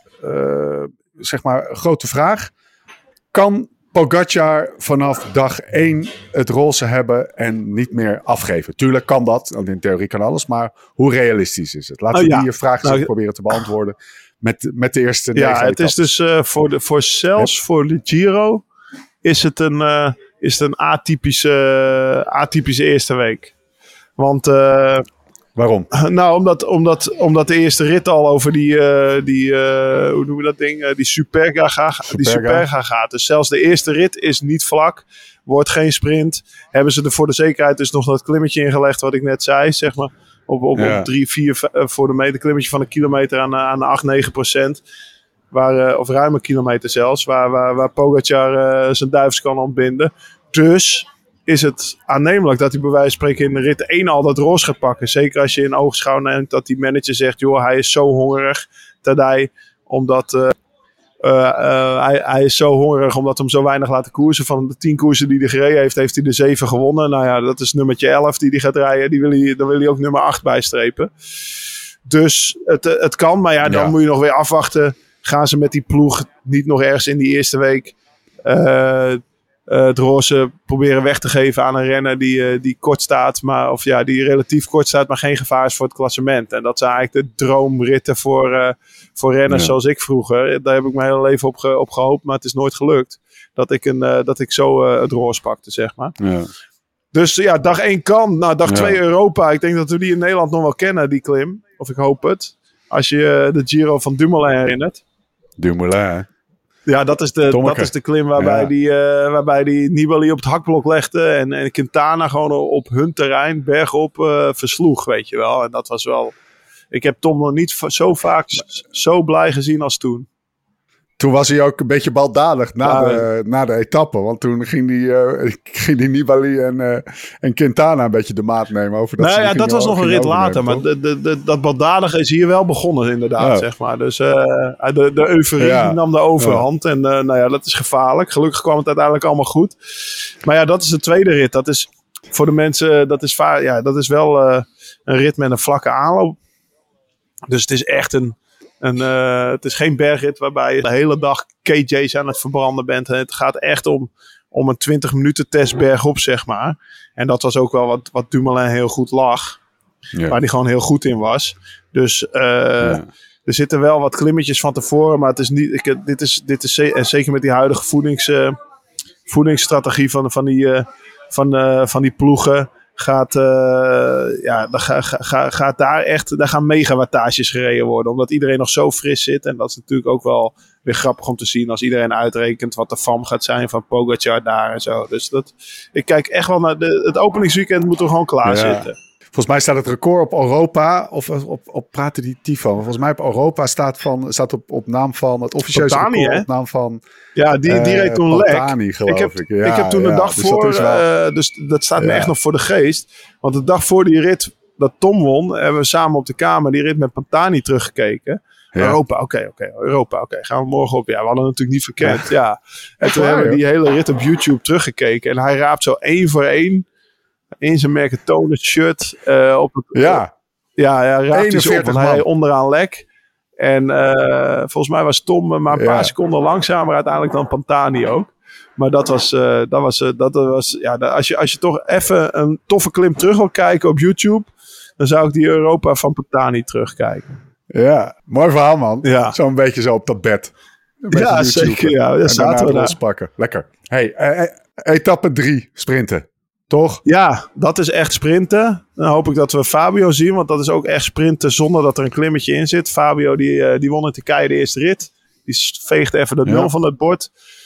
uh, zeg maar grote vraag. Kan Pogacar vanaf dag één het roze hebben en niet meer afgeven? Tuurlijk kan dat, want in theorie kan alles, maar hoe realistisch is het? Laten Oh, we ja. die vraag Nou, proberen te beantwoorden met, met de eerste negen Ja, het etappes. is dus uh, voor, de, voor zelfs Yep. voor de Giro is het een, uh, is het een atypische, uh, atypische eerste week. Want... Uh, Waarom? Nou, omdat, omdat, omdat de eerste rit al over die, uh, die uh, hoe noemen we dat ding? Uh, die Superga, Superga. die Superga gaat. Dus zelfs de eerste rit is niet vlak. Wordt geen sprint. Hebben ze er voor de zekerheid dus nog dat klimmetje ingelegd wat ik net zei. Zeg maar op, op, Ja. op drie, vier uh, voor de meter. Klimmetje van een kilometer aan, aan acht, negen procent. Waar, uh, of ruim een kilometer zelfs. Waar, waar, waar Pogacar uh, zijn duivels kan ontbinden. Dus... is het aannemelijk dat hij bij wijze van spreken in de rit één al dat roze gaat pakken. Zeker als je in oogschouw neemt dat die manager zegt... joh, hij is zo hongerig, Tadej, omdat... Uh, uh, uh, hij, hij is zo hongerig omdat hem zo weinig laten koersen. Van de tien koersen die hij gereden heeft, heeft hij de zeven gewonnen. Nou ja, dat is nummertje elf die hij gaat rijden. Die wil hij, dan wil hij ook nummer acht bijstrepen. Dus het, het kan, maar ja, dan Ja. moet je nog weer afwachten. Gaan ze met die ploeg niet nog ergens in die eerste week... Uh, Uh, het roze proberen weg te geven aan een renner die, uh, die kort staat, maar, of ja, die relatief kort staat, maar geen gevaar is voor het klassement. En dat zijn eigenlijk de droomritten voor, uh, voor renners Ja. zoals ik vroeger. Daar heb ik mijn hele leven op, ge- op gehoopt, maar het is nooit gelukt. Dat ik, een, uh, dat ik zo uh, het roze pakte, zeg maar. Ja. Dus ja, dag één kan. Nou, dag Ja. twee Europa. Ik denk dat we die in Nederland nog wel kennen, die klim. Of ik hoop het. Als je uh, de Giro van Dumoulin herinnert. Dumoulin. Ja, dat is de, Tommeke. dat is de klim waarbij Ja. die, uh, waarbij die Nibali op het hakblok legde. En, en Quintana gewoon op hun terrein bergop uh, versloeg, weet je wel. En dat was wel... Ik heb Tom nog niet va- zo vaak s- zo blij gezien als toen. Toen was hij ook een beetje baldadig na, Ja. de, na de etappe. Want toen ging die, uh, ging die Nibali en, uh, en Quintana een beetje de maat nemen. Over dat Nou ze ja, die dat gingen- was nog een gingen rit later. overnemen, Maar toch? de, de, de, dat baldadige is hier wel begonnen inderdaad, Ja. zeg maar. Dus uh, de, de euforie Ja. nam de overhand. En uh, nou ja, dat is gevaarlijk. Gelukkig kwam het uiteindelijk allemaal goed. Maar ja, dat is de tweede rit. Dat is voor de mensen, dat is, va- ja, dat is wel uh, een rit met een vlakke aanloop. Dus het is echt een... een uh, het is geen bergrit waarbij je de hele dag K J's aan het verbranden bent. Het gaat echt om, om een twintig minuten test bergop, zeg maar. En dat was ook wel wat, wat Dumoulin heel goed lag. Ja. Waar hij gewoon heel goed in was. Dus uh, Ja. er zitten wel wat klimmetjes van tevoren. Maar het is niet, ik, dit is, dit is ze- en zeker met die huidige voedings, uh, voedingsstrategie van, van, die, uh, van, uh, van die ploegen. Gaat, uh, ja, dan ga, ga, ga, gaat daar echt, daar gaan megawattages gereden worden. Omdat iedereen nog zo fris zit. En dat is natuurlijk ook wel weer grappig om te zien. Als iedereen uitrekent wat de fam gaat zijn van Pogacar daar en zo. Dus dat, ik kijk echt wel naar de, het openingsweekend moet er gewoon klaar Ja. zitten. Volgens mij staat het record op Europa, of op, op praten die Tifo. Volgens mij op Europa staat, van, staat op, op naam van het officieuze Pantani, record, hè? op naam van Ja, die, die eh, reed toen lek. Pantani, geloof Ik heb, ik. Ja, ik heb toen de ja, dag dus dat voor, is wel- uh, dus dat staat me Ja. echt nog voor de geest. Want de dag voor die rit dat Tom won, hebben we samen op de kamer die rit met Pantani teruggekeken. Ja. Europa, oké, oké, Europa, oké, gaan we morgen op. Ja, we hadden het natuurlijk niet verkend, ja. En Echt toen waar, hebben we joh? die hele rit op YouTube teruggekeken. En hij raapt zo één voor één in zijn Mercatone shirt uh, op het... Ja, Ja, ja, raapt hij ze op, eenenveertig want hij man. reed onderaan lek. En uh, volgens mij was Tom uh, maar een Ja. paar seconden langzamer uiteindelijk dan Pantani ook. Maar dat was, uh, dat was, uh, dat was ja, dat, als, je, als je toch even een toffe klim terug wil kijken op YouTube, dan zou ik die Europa van Pantani terugkijken. ja, mooi verhaal man. Ja. Zo'n beetje zo op dat bed. Een beetje Ja, YouTube. zeker. Ja, En daar zaten daarna we het daar. lospakken. Lekker. Hey, eh, eh, etappe drie, sprinten. Toch? Ja, dat is echt sprinten. Dan hoop ik dat we Fabio zien, want dat is ook echt sprinten zonder dat er een klimmetje in zit. Fabio die, uh, die won in Turkije de eerste rit. Die veegde even de Ja. nul van het bord.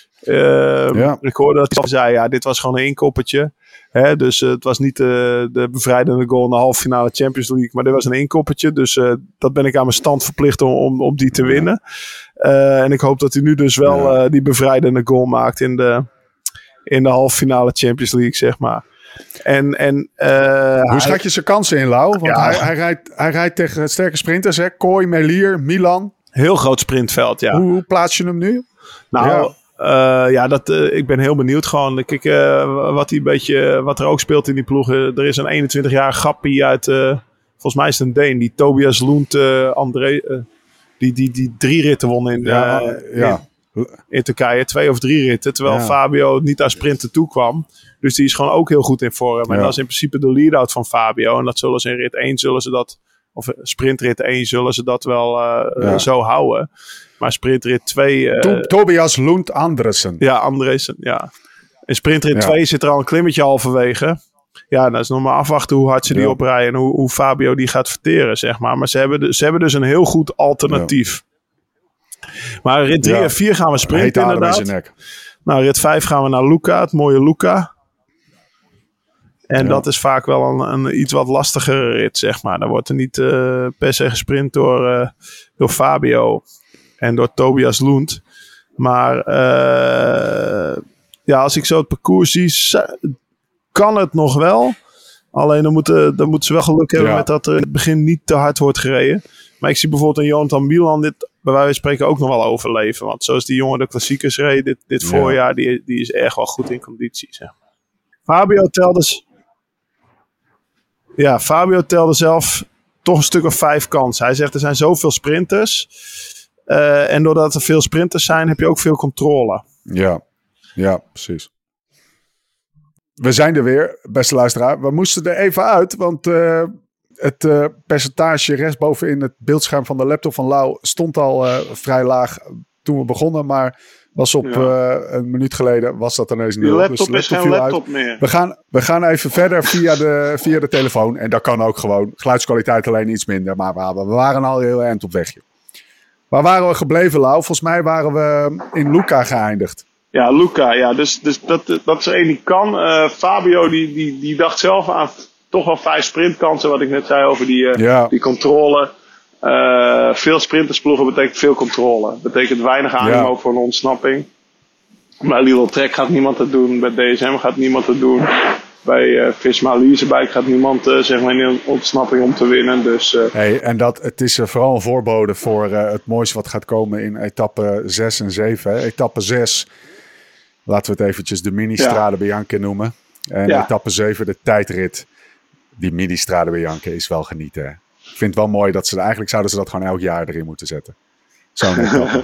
Uh, Ja. Ik hoorde dat hij zei, ja, dit was gewoon een inkoppertje. Hè, dus uh, het was niet uh, de bevrijdende goal in de halve finale Champions League, maar dit was een inkoppertje. Dus uh, dat ben ik aan mijn stand verplicht om, om, om die te winnen. Uh, en ik hoop dat hij nu dus wel Ja. uh, die bevrijdende goal maakt in de, in de halve finale Champions League, zeg maar. En, en, uh, Hoe schat je zijn kansen in, Lau? Want Ja. hij, hij, rijdt, hij rijdt tegen sterke sprinters, hè? Kooi, Melier, Milan. Heel groot sprintveld, ja. Hoe, hoe plaats je hem nu? Nou, Ja. ja, uh, ja dat, uh, ik ben heel benieuwd gewoon. Kijk, uh, wat, die beetje, wat er ook speelt in die ploeg. Uh, er is een eenentwintig-jarige gappie uit, uh, volgens mij is het een Deen, die Tobias Lund, uh, André, uh, die, die, die drie ritten won in, uh, Ja, ja. in, in Turkije. Twee of drie ritten, terwijl Ja. Fabio niet aan sprinten toe kwam. Dus die is gewoon ook heel goed in vorm. En Ja. dat is in principe de lead-out van Fabio. En dat zullen ze in rit één, zullen ze dat, of sprintrit één, zullen ze dat wel uh, Ja. zo houden. Maar sprintrit twee... Uh, To- Tobias Lund Andersen. ja, Andresen, ja. In sprintrit Ja. twee zit er al een klimmetje halverwege. Ja, dat is nog maar afwachten hoe hard ze die Ja. oprijden en hoe, hoe Fabio die gaat verteren, zeg maar. Maar ze hebben, de- ze hebben dus een heel goed alternatief. Maar rit drie Ja. en vier gaan we Heet sprinten adem in inderdaad. zijn nek. Nou, rit vijf gaan we naar Luca, het mooie Luca. En Ja. dat is vaak wel een, een iets wat lastigere rit, zeg maar. Daar wordt er niet uh, per se gesprint door, uh, door Fabio en door Tobias Lund. Maar uh, ja, als ik zo het parcours zie, sa- kan het nog wel. Alleen dan moeten, dan moeten ze wel geluk hebben Ja. met dat er in het begin niet te hard wordt gereden. Maar ik zie bijvoorbeeld een Jonathan Milan dit bij wijze van spreken ook nog wel overleven. Want zoals die jongen de klassiekers reed dit, dit Ja. voorjaar, die, die is echt wel goed in conditie. Zeg maar. Fabio telde... s- Ja, Fabio telde zelf toch een stuk of vijf kansen. Hij zegt er zijn zoveel sprinters. Uh, en doordat er veel sprinters zijn, heb je ook veel controle. Ja, ja, precies. We zijn er weer, beste luisteraar. We moesten er even uit, want uh, het uh, percentage rechtsboven in het beeldscherm van de laptop van Lau stond al uh, vrij laag toen we begonnen, maar was op Ja. uh, een minuut geleden was dat ineens Die nul. laptop Dus is geen viel uit. laptop meer. We gaan, we gaan even verder via de, via de telefoon. En dat kan ook gewoon. Geluidskwaliteit alleen iets minder. Maar we, we waren al heel eind op wegje. Waar waren we gebleven, Lau? Volgens mij waren we in Luca geëindigd. Ja, Luca, ja, dus, dus dat, dat is er één die kan. Uh, Fabio die, die, die dacht zelf aan toch wel vijf sprintkansen, wat ik net zei over die, uh, Ja. die controle. Uh, veel sprintersploegen betekent veel controle. Betekent weinig animo Ja. voor een ontsnapping. Bij Lidl Trek gaat niemand het doen, bij D S M gaat niemand het doen. Bij uh, Visma Leasebike gaat niemand uh, zeg maar in een ontsnapping om te winnen. Dus, uh, Hey, en dat, het is uh, vooral een voorbode voor uh, het mooiste wat gaat komen in etappe zes en zeven. Hè. Etappe zes, laten we het eventjes de mini-strade Bianca noemen. En Ja. etappe zeven, de tijdrit. Die mini-strade Bianca is wel genieten. Hè. Ik vind het wel mooi dat ze, eigenlijk zouden ze dat gewoon elk jaar erin moeten zetten. Zo'n etappe.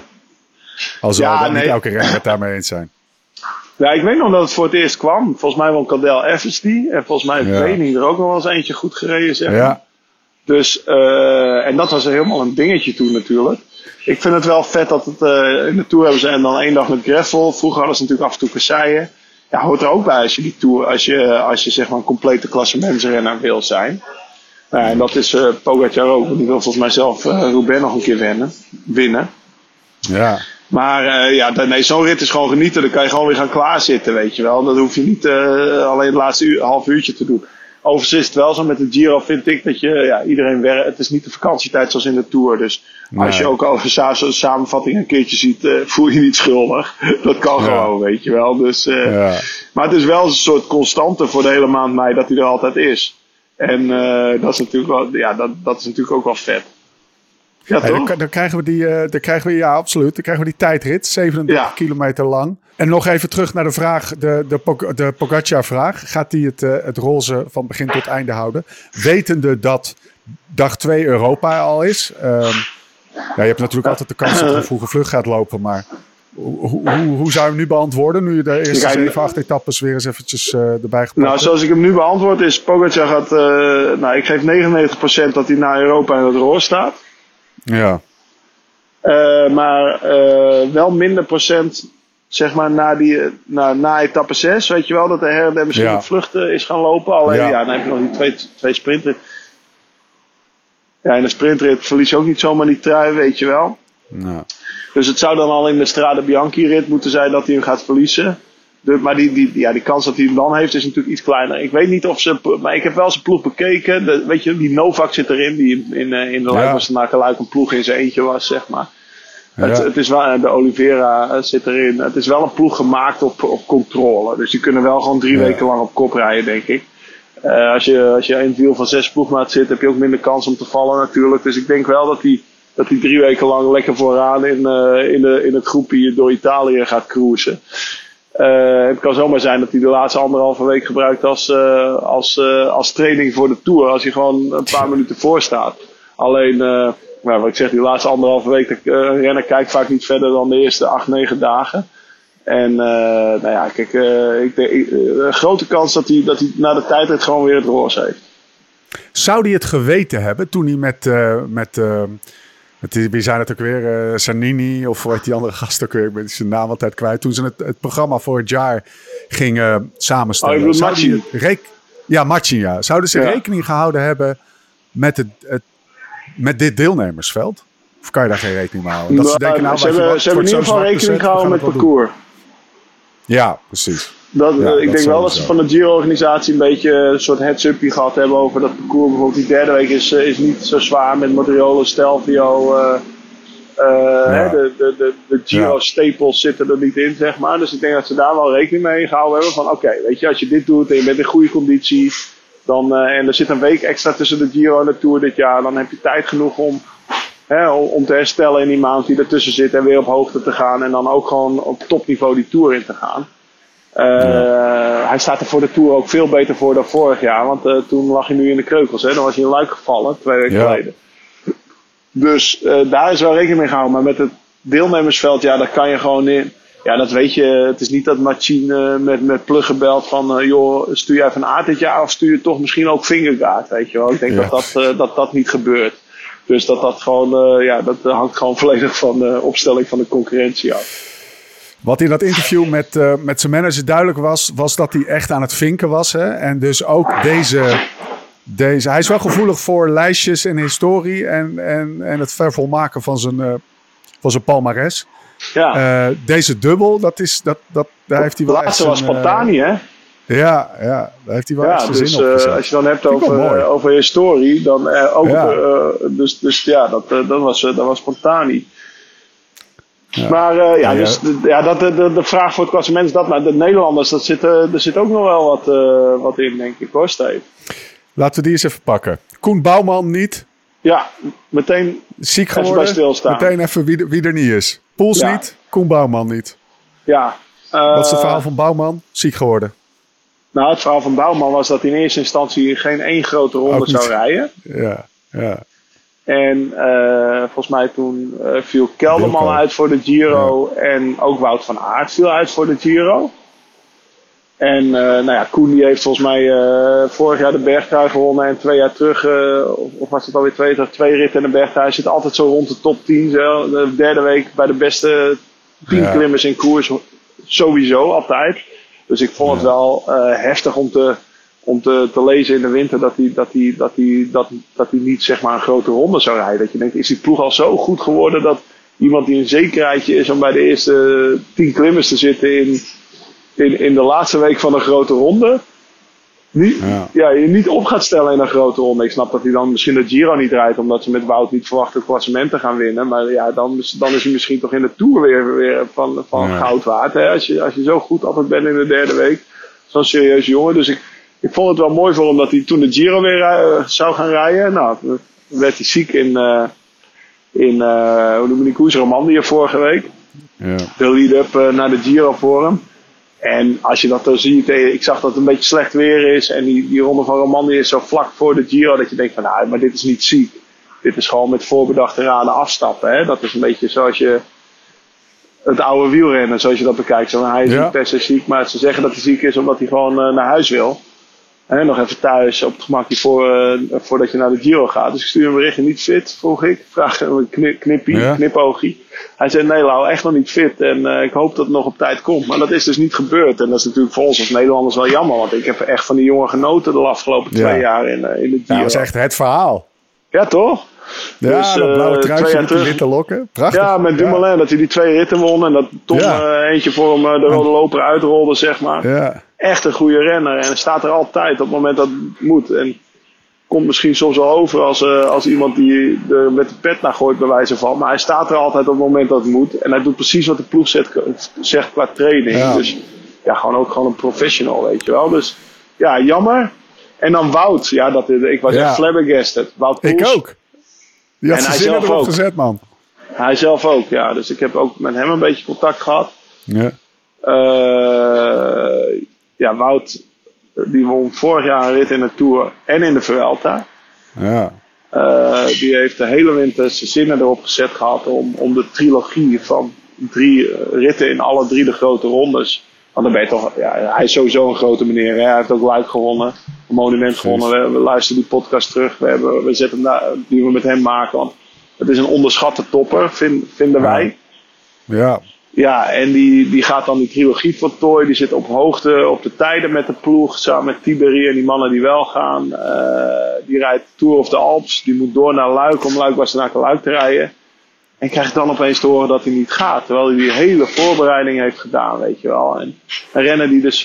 Al zal Ja, dat nee. niet elke renner het daarmee eens zijn. ja, ik weet nog dat het voor het eerst kwam. Volgens mij won Cadel Evans die. En volgens mij heeft Ja. Vening er ook nog wel eens eentje goed gereden, zeg maar. Ja, Dus, uh, en dat was helemaal een dingetje toen natuurlijk. Ik vind het wel vet dat het uh, in de Tour hebben ze en dan één dag met gravel. Vroeger hadden ze natuurlijk af en toe kasseien. Ja, hoort er ook bij als je die Tour, als je, als je zeg maar een complete klassementsrenner wil zijn. Nou, en dat is uh, Pogacar ook, want die wil volgens mij zelf uh, Roubaix nog een keer winnen. winnen. ja. Maar uh, ja, dan- nee, zo'n rit is gewoon genieten. Dan kan je gewoon weer gaan klaarzitten, weet je wel. Dat hoef je niet uh, alleen het laatste uur, half uurtje te doen. Overigens is het wel zo met de Giro, vind ik, dat je ja, iedereen werkt. Het is niet de vakantietijd zoals in de Tour. Dus Nee. als je ook al een samenvatting een keertje ziet, uh, voel je niet schuldig. Dat kan Ja. gewoon, weet je wel. Dus, uh, Ja. Maar het is wel een soort constante voor de hele maand mei dat hij er altijd is. En uh, dat, is natuurlijk wel, ja, dat, dat is natuurlijk ook wel vet. Ja, Hey, toch? dan, dan krijgen we die, uh, dan krijgen we, ja, absoluut. Dan krijgen we die tijdrit, zevenendertig Ja. kilometer lang. En nog even terug naar de vraag, de, de, Pog- de Pogacar-vraag. Gaat hij het, uh, het roze van begin tot einde houden? Wetende dat dag twee Europa al is. Um, ja, je hebt natuurlijk altijd de kans dat er een vroege vlucht gaat lopen. Maar hoe, hoe, hoe zou je hem nu beantwoorden? Nu je de eerste Kijk, zeven, acht etappes weer eens eventjes uh, erbij gepakt Nou, hebt? zoals ik hem nu beantwoord is, Pogacar gaat, uh, nou, ik geef negenennegentig procent dat hij naar Europa en het roze staat. Ja, Uh, maar uh, wel minder procent, zeg maar, na, die, na, na etappe zes. Weet je wel, dat de her en misschien Ja. op vluchten is gaan lopen. Alleen, Ja. ja. dan heb je nog die twee, twee sprinten. Ja, in de sprintrit verlies je ook niet zomaar die trui, weet je wel. nou, Dus het zou dan al in de Strade Bianchi rit moeten zijn dat hij hem gaat verliezen. De, maar die, die, ja, die kans dat hij hem dan heeft is natuurlijk iets kleiner. Ik weet niet of ze... Maar ik heb wel zijn ploeg bekeken. De, weet je, die Novak zit erin. Die in, in, in de Ja. Luik was een Luik een ploeg in zijn eentje was, zeg maar. Ja. Het, het is wel, de Oliveira zit erin. Het is wel een ploeg gemaakt op, op controle. Dus die kunnen wel gewoon drie Ja. weken lang op kop rijden, denk ik. Uh, als, je, als je in het wiel van zes ploegmaat zit, heb je ook minder kans om te vallen natuurlijk. Dus ik denk wel dat die, dat die drie weken lang lekker vooraan in, uh, in, de, in het groepje door Italië gaat cruisen. Uh, het kan zomaar zijn dat hij de laatste anderhalve week gebruikt als, uh, als, uh, als training voor de Tour. Als hij gewoon een paar minuten voor staat. Alleen, uh, nou, wat ik zeg, die laatste anderhalve week, de uh, renner kijkt vaak niet verder dan de eerste acht, negen dagen. En uh, nou ja, kijk, uh, ik denk, uh, een grote kans dat hij, dat hij na de tijdrit gewoon weer het roze heeft. Zou hij het geweten hebben toen hij met, uh, met, uh, met die, wie zijn het ook weer, uh, Zanini of hoe heet die andere gast ook weer, ik ben zijn naam altijd kwijt, toen ze het, het programma voor het jaar gingen samenstellen. Oh, je bedoelt Zou Machin? Rek- ja, Machin, ja. Zouden ze Ja. rekening gehouden hebben met, het, het, met dit deelnemersveld? Of kan je daar geen rekening mee houden? Dat Nou, ze denken, nou, ze wij hebben, verwachten ze hebben in het ieder zo geval zwart rekening bezet, we gehouden gaan met het wel doen. parcours. Ja, precies. Dat, Ja, uh, ik dat denk wel dat sowieso. ze van de Giro-organisatie een beetje een soort heads-upje gehad hebben over dat parcours. Bijvoorbeeld die derde week is, uh, is niet zo zwaar met Modriolo, Stelvio. Uh, uh, hè, de, de, de, de Giro-staples zitten er niet in, zeg maar. Dus ik denk dat ze daar wel rekening mee gehouden hebben. Van oké, okay, weet je, als je dit doet en je bent in goede conditie. Dan, uh, en er zit een week extra tussen de Giro en de Tour dit jaar. Dan heb je tijd genoeg om, hè, om te herstellen in die maand die ertussen zit. En weer op hoogte te gaan. En dan ook gewoon op topniveau die Tour in te gaan. Uh, ja. Hij staat er voor de Tour ook veel beter voor dan vorig jaar. Want uh, toen lag hij nu in de kreukels. Hè? Dan was hij in Luik gevallen, twee weken Ja. geleden. Dus uh, daar is wel rekening mee gehouden. Maar met het deelnemersveld, ja, daar kan je gewoon in. Ja, dat weet je. Het is niet dat Machin uh, met, met pluggen belt van... Uh, joh, stuur jij Van Aert dit jaar of stuur je toch misschien ook Vingegaard, weet je wel. Ik denk Ja. dat, dat, uh, dat dat niet gebeurt. Dus dat dat gewoon... Uh, ja, dat hangt gewoon volledig van de opstelling van de concurrentie af. Wat in dat interview met, uh, met zijn manager duidelijk was, was dat hij echt aan het vinken was. Hè? En dus ook deze, deze... Hij is wel gevoelig voor lijstjes en historie en, en, en het vervolmaken van zijn, uh, van zijn palmares. Ja. Uh, deze dubbel, dat is, dat, dat, daar heeft hij wel De laatste echt was zijn, uh, Pantani, hè? Ja, ja, daar heeft hij wel Ja, echt zijn dus zin op uh, gezet. als je dan hebt Vind ik wel over, mooi. uh, over historie, dan uh, ook... Ja. Uh, dus, dus ja, dat, uh, dat, was, uh, dat was Pantani. Ja. Maar uh, ja, Ja, dus ja. de, ja, dat, de, de, de vraag voor het klassement is dat. Maar de Nederlanders, dat zit, uh, er zit ook nog wel wat, uh, wat in, denk ik hoor, Steve. Laten we die eens even pakken. Koen Bouwman niet. Ja, meteen Ziek even bij geworden. stilstaan. Meteen even wie, wie er niet is. Poels Ja. niet. Koen Bouwman niet. Ja. Uh, Wat is het verhaal van Bouwman? Ziek geworden. Nou, het verhaal van Bouwman was dat hij in eerste instantie geen één grote ronde Ook niet. zou rijden. Ja, ja. En uh, volgens mij toen uh, viel Kelderman Wilco. uit voor de Giro. En ook Wout van Aert viel uit voor de Giro. En uh, nou ja, Koen die heeft volgens mij uh, vorig jaar de bergtrui gewonnen. En twee jaar terug, uh, of, of was het alweer twee, twee ritten in de bergtrui. Hij zit altijd zo rond de top tien. Zo. De derde week bij de beste tien Ja. klimmers in koers. Sowieso, altijd. Dus ik vond het wel uh, heftig om te... om te, te lezen in de winter dat hij, dat, hij, dat, hij, dat, dat hij niet zeg maar een grote ronde zou rijden. Dat je denkt, is die ploeg al zo goed geworden dat iemand die een zekerheidje is om bij de eerste tien klimmers te zitten in, in, in de laatste week van een grote ronde, niet, Ja. ja, je niet op gaat stellen in een grote ronde. Ik snap dat hij dan misschien de Giro niet rijdt omdat ze met Wout niet verwachten het klassement te gaan winnen. Maar ja, dan, dan is hij misschien toch in de Tour weer, weer van, van Ja. goud waard. Hè? Als, je, als je zo goed altijd bent in de derde week. Zo'n serieuze jongen. Dus ik, ik vond het wel mooi voor hem dat hij toen de Giro weer uh, zou gaan rijden. Nou, toen werd hij ziek in, uh, in uh, hoe noem je die koers, Romandie vorige week. Ja. De lead-up uh, naar de Giro voor hem. En als je dat dan ziet, eh, ik zag dat het een beetje slecht weer is. En die, die ronde van Romandie is zo vlak voor de Giro dat je denkt van, nou, maar dit is niet ziek. Dit is gewoon met voorbedachte raden afstappen. Hè? Dat is een beetje zoals je het oude wielrennen, zoals je dat bekijkt. Zo, hij is Ja. niet per se ziek, maar ze zeggen dat hij ziek is omdat hij gewoon uh, naar huis wil. En nog even thuis op het gemakje voor, uh, voordat je naar de Giro gaat. Dus ik stuur een berichtje, niet fit, vroeg ik. Vraag hem een knip, knippie, Ja. knipoogie. Hij zei, nee Lau, echt nog niet fit. En uh, ik hoop dat het nog op tijd komt. Maar dat is dus niet gebeurd. En dat is natuurlijk voor ons als Nederlanders wel jammer. Want ik heb echt van die jongen genoten de afgelopen twee Ja. jaar in, uh, in de Ja, Giro. dat is echt het verhaal. Ja, toch? Ja, Dus, dat uh, blauwe twee truitje jaar met die terug- witte lokken. Prachtig. Ja, met Dumoulin, dat hij die twee ritten won. En dat Tom Ja. uh, eentje voor hem uh, de rode loper uitrolde, zeg maar. Ja. Echt een goede renner. En hij staat er altijd op het moment dat het moet. En komt misschien soms wel over als, uh, als iemand die er met de pet naar gooit bij wijze van. Maar hij staat er altijd op het moment dat het moet. En hij doet precies wat de ploeg zegt, zegt qua training. Ja. Dus ja, gewoon ook gewoon een professional, weet je wel. Dus ja, jammer. En dan Wout. Ja, dat, ik was ja. echt flabbergasted. Wout Poels. Ik ook. Die had zijn zinnen erop gezet, man. Hij zelf ook, ja. Dus ik heb ook met hem een beetje contact gehad. Ja. Uh, ja, Wout, die won vorig jaar een rit in de Tour en in de Vuelta. Ja. Uh, die heeft de hele winter zijn zinnen erop gezet gehad om, om de trilogie van drie ritten in alle drie de grote rondes. Want dan ben je toch, ja, hij is sowieso een grote meneer. Hè? Hij heeft ook Luik gewonnen, een monument gewonnen. We, we luisteren die podcast terug. We, hebben, we zetten hem daar, die we met hem maken. Want het is een onderschatte topper, vind, vinden ja. wij. Ja. Ja, en die, die gaat dan die trilogie voltooien. Die zit op hoogte op de tijden met de ploeg. Samen met Tiberi en die mannen die wel gaan. Uh, die rijdt Tour of the Alps. Die moet door naar Luik om Luik-Bastenaken Luik te rijden. En krijgt dan opeens te horen dat hij niet gaat. Terwijl hij die hele voorbereiding heeft gedaan, weet je wel. En een renner die dus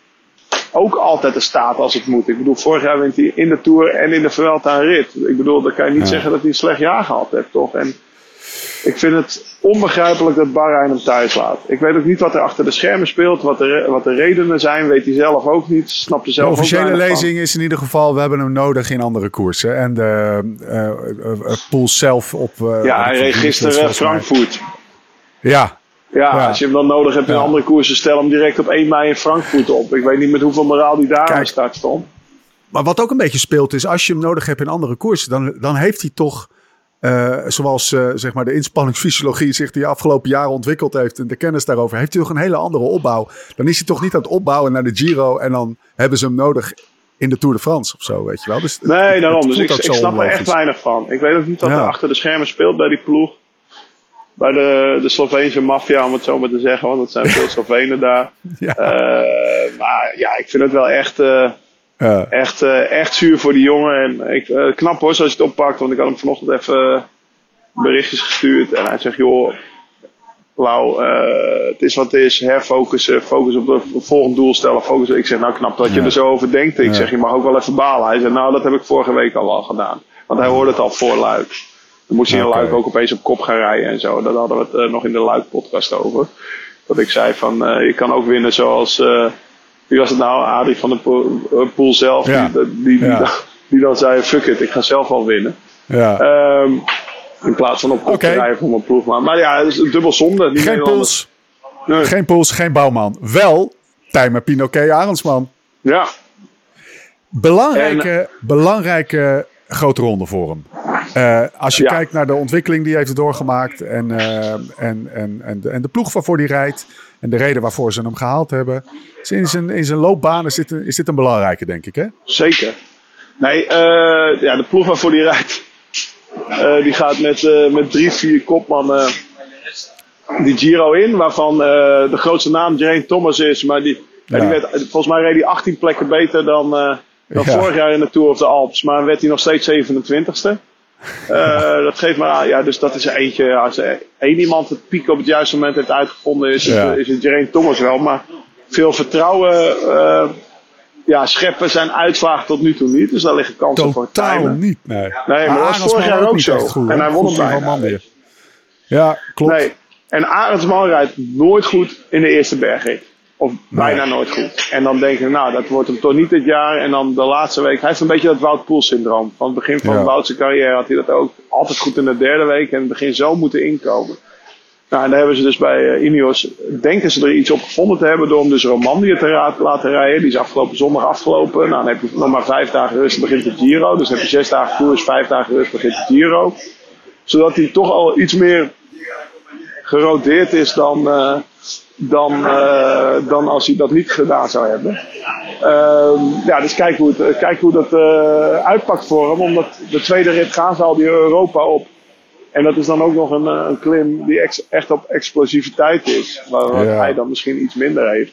ook altijd er staat als het moet. Ik bedoel, vorig jaar wint hij in de Tour en in de Vuelta een rit. Ik bedoel, dan kan je niet ja. zeggen dat hij een slecht jaar gehad heeft, toch? En ik vind het onbegrijpelijk dat Bahrein hem thuis laat. Ik weet ook niet wat er achter de schermen speelt. Wat de, wat de redenen zijn, weet hij zelf ook niet. Snapt er zelf de officiële ook lezing van. Is in ieder geval, we hebben hem nodig in andere koersen. En de uh, uh, uh, Poels zelf op... Uh, ja, hij reed gisteren Frankfurt. Ja. Ja, ja, als je hem dan nodig hebt in ja. andere koersen, stel hem direct op één mei in Frankfurt op. Ik weet niet met hoeveel moraal die daar aan de start stond. Maar wat ook een beetje speelt is, als je hem nodig hebt in andere koersen, dan, dan heeft hij toch... Uh, zoals uh, zeg maar de inspanningsfysiologie zich die afgelopen jaren ontwikkeld heeft en de kennis daarover, heeft hij toch een hele andere opbouw. Dan is hij toch niet aan het opbouwen naar de Giro en dan hebben ze hem nodig in de Tour de France of zo, weet je wel. Dus nee, het, daarom. Het dus ik, ik snap er echt weinig van. Ik weet ook niet wat ja. er achter de schermen speelt bij die ploeg. Bij de, de Sloveense maffia, om het zo maar te zeggen, want het zijn veel Slovenen daar. Ja. Uh, maar ja, ik vind het wel echt... Uh, Ja. Echt, uh, echt zuur voor die jongen. En ik, uh, knap hoor, zoals je het oppakt. Want ik had hem vanochtend even uh, berichtjes gestuurd. En hij zegt, joh, Lau, uh, het is wat het is. Herfocussen, focus op het volgende doel stellen. Focus. Ik zeg, nou knap dat je ja. er zo over denkt. Ik ja. zeg, je mag ook wel even balen. Hij zegt, nou dat heb ik vorige week al wel gedaan. Want hij hoorde het al voor Luik. Dan moest hij in okay. Luik ook opeens op kop gaan rijden en zo. Daar hadden we het uh, nog in de Luik podcast over. Dat ik zei van, uh, je kan ook winnen zoals... Uh, Wie was het nou? Adrie van de Poel zelf. Ja. Die, die, ja. die, die dan zei, fuck it, ik ga zelf wel winnen. Ja. Um, in plaats van op kop okay. te rijden van mijn ploeg. Maar, maar ja, het is een dubbel zonde. Die geen Poels, nee. geen Poels, geen Bouwman. Wel Tijmen Pinoquet Arendsman. Ja. Belangrijke, en, belangrijke grote ronde voor hem. Uh, als je ja. kijkt naar de ontwikkeling die hij heeft doorgemaakt. En, uh, en, en, en, de, en de ploeg waarvoor hij rijdt. En de reden waarvoor ze hem gehaald hebben. Dus in zijn, in zijn loopbaan is dit, een, is dit een belangrijke, denk ik, hè? Zeker. Nee, uh, ja, de ploeg waarvoor hij rijdt. Uh, die gaat met, uh, met drie, vier kopmannen die Giro in. Waarvan uh, de grootste naam Geraint Thomas is. Maar die, ja. die werd, volgens mij reed hij achttien plekken beter dan, uh, dan ja. vorig jaar in de Tour of the Alps. Maar werd hij nog steeds zevenentwintigste. Uh, dat geeft maar aan. Ja, dus dat is er eentje. Als er één iemand het piek op het juiste moment heeft uitgevonden, is het, ja. is het Geraint Thomas wel. Maar veel vertrouwen uh, ja, scheppen zijn uitslagen tot nu toe niet. Dus daar liggen kansen Totaal voor Tijmen. Totaal niet, nee. Nee, maar, maar dat was vorig jaar ook zo. Goed, en hij won hem bijna. Ja, klopt. Nee. En Arendsman rijdt nooit goed in de eerste bergrit. Of bijna nee. nooit goed. En dan denk je, nou, dat wordt hem toch niet dit jaar. En dan de laatste week. Hij heeft een beetje dat Wout Poels syndroom. Van het begin van ja. Wout zijn carrière had hij dat ook altijd goed in de derde week. En in het begin zo moeten inkomen. Nou, en daar hebben ze dus bij uh, Ineos, denken ze er iets op gevonden te hebben door hem dus Romandie te ra- laten rijden. Die is afgelopen zondag afgelopen. Nou, dan heb je nog maar vijf dagen rust, dan begint de Giro. Dus dan heb je zes dagen koers, vijf dagen rust, begint de Giro. Zodat hij toch al iets meer gerodeerd is dan, uh, dan, uh, dan als hij dat niet gedaan zou hebben. Uh, ja, dus kijk hoe, het, kijk hoe dat uh, uitpakt voor hem. Omdat de tweede rit gaan ze al die Europa op. En dat is dan ook nog een, een klim die ex, echt op explosiviteit is. Waar ja. hij dan misschien iets minder heeft.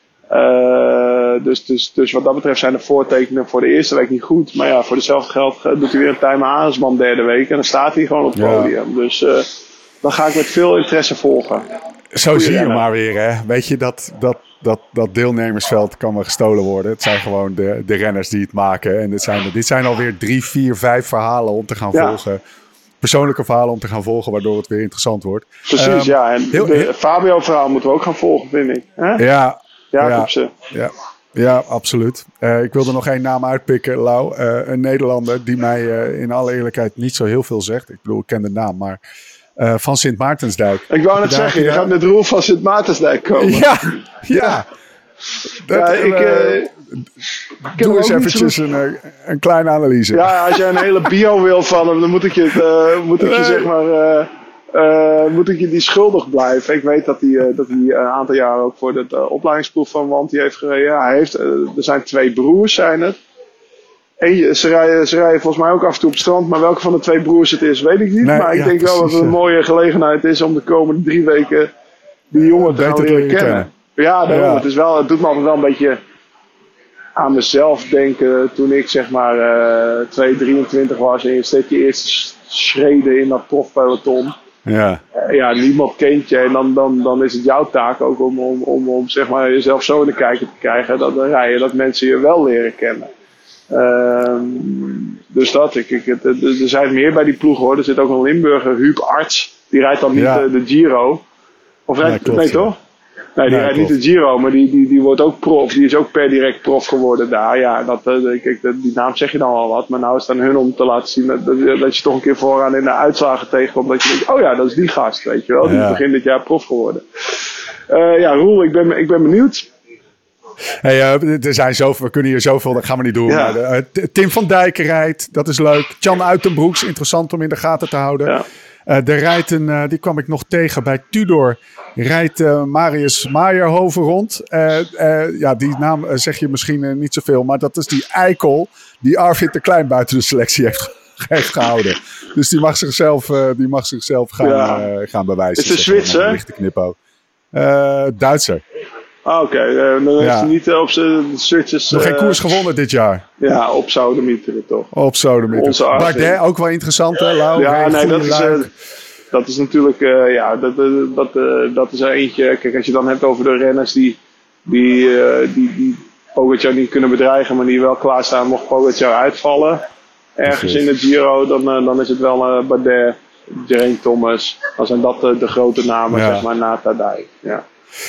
Uh, dus, dus, dus wat dat betreft zijn de voortekenen voor de eerste week niet goed. Maar ja, voor dezelfde geld doet hij weer een Tijmen Arendsman derde week. En dan staat hij gewoon op het podium. Ja. Dus uh, dan ga ik met veel interesse volgen. Zo zie je maar weer, hè. Weet je, dat, dat, dat, dat deelnemersveld kan wel gestolen worden. Het zijn gewoon de, de renners die het maken. En dit zijn, dit zijn alweer drie, vier, vijf verhalen om te gaan ja. volgen. Persoonlijke verhalen om te gaan volgen, waardoor het weer interessant wordt. Precies, um, ja. En heel, de Fabio-verhaal moeten we ook gaan volgen, vind ik. Hè? Ja. Jacobsen. Ja, ja, ja, absoluut. Uh, ik wil er nog één naam uitpikken, Lau. Uh, een Nederlander die mij uh, in alle eerlijkheid niet zo heel veel zegt. Ik bedoel, ik ken de naam, maar... Uh, van Sint Maartensdijk. Ik wou net zeggen, je gaat met Roel van Sint Maartensdijk komen. Ja, ja. Dat, ja ik, uh, uh, doe eens eventjes zo... een, een kleine analyse. Ja, als jij een hele bio wil van hem, dan moet ik je, uh, moet ik je zeg maar, uh, uh, moet ik je die schuldig blijven. Ik weet dat hij, uh, dat hij een aantal jaar ook voor de uh, opleidingsploeg van Wanty heeft gereden. Hij heeft, uh, er zijn twee broers, zijn het. Eén, ze, rijden, ze rijden volgens mij ook af en toe op het strand, maar welke van de twee broers het is, weet ik niet. Nee, maar ik ja, denk precies, wel dat het een mooie gelegenheid is om de komende drie weken die jongen te gaan leren kennen. kennen. Ja, daarom, ja. Het, is wel, het doet me altijd wel een beetje aan mezelf denken toen ik zeg maar uh, twee drieëntwintig was en je steekt je eerste schreden in dat profpeloton. Ja. Uh, ja, niemand kent je en dan, dan, dan is het jouw taak ook om, om, om, om zeg maar, jezelf zo in de kijker te krijgen dat, dan rij je, dat mensen je wel leren kennen. Uh, dus dat, ik, ik, het, er zijn meer bij die ploeg hoor. Er zit ook nog een Limburger, Huub Arts. Die rijdt dan niet ja. de, de Giro. Of rijdt, nee, klopt, nee toch? Nee, die nee, rijdt klopt. niet de Giro, maar die, die, die wordt ook prof. Die is ook per direct prof geworden daar. Ja, dat, uh, kijk, die naam zeg je dan al wat. Maar nou is het aan hun om te laten zien dat, dat, dat je toch een keer vooraan in de uitslagen tegenkomt. Dat je denkt, oh ja, dat is die gast, weet je wel. Die ja. is begin dit jaar prof geworden. Uh, ja, Roel, ik ben, ik ben benieuwd. Hey, uh, er zijn zoveel, we kunnen hier zoveel, dat gaan we niet doen. Ja. Maar, uh, Tim van Dijk rijdt, dat is leuk. Tjan Uitenbroeks, interessant om in de gaten te houden. Ja. Uh, er rijdt een, uh, die kwam ik nog tegen bij Tudor. Rijdt uh, Marius Meijerhoven rond. Uh, uh, ja, die naam uh, zeg je misschien uh, niet zoveel, maar dat is die eikel die Arvid de Klein buiten de selectie heeft, heeft gehouden. Dus die mag zichzelf, uh, die mag zichzelf gaan, ja. uh, gaan bewijzen. Is het Zwitser? Lichte knippo. Uh, Duitser. Ah, oké. Okay. Uh, dan heeft ja. hij niet uh, op zijn switches... Nog geen koers uh, gewonnen dit jaar. Ja, op Soudemieteren toch. Op Soudemieteren. Bardet, ook wel interessant hè, Lau? Ja, nee, dat is, uh, dat is natuurlijk... Uh, ja, dat, uh, dat, uh, dat is er eentje... Kijk, als je dan hebt over de renners die... Die, uh, die, die Pogacar niet kunnen bedreigen, maar die wel klaarstaan mocht Pogacar uitvallen. Ergens in de Giro, dan, uh, dan is het wel uh, Bardet, Geraint Thomas. Dan zijn dat uh, de grote namen, ja. zeg maar, na Tadij. Ja.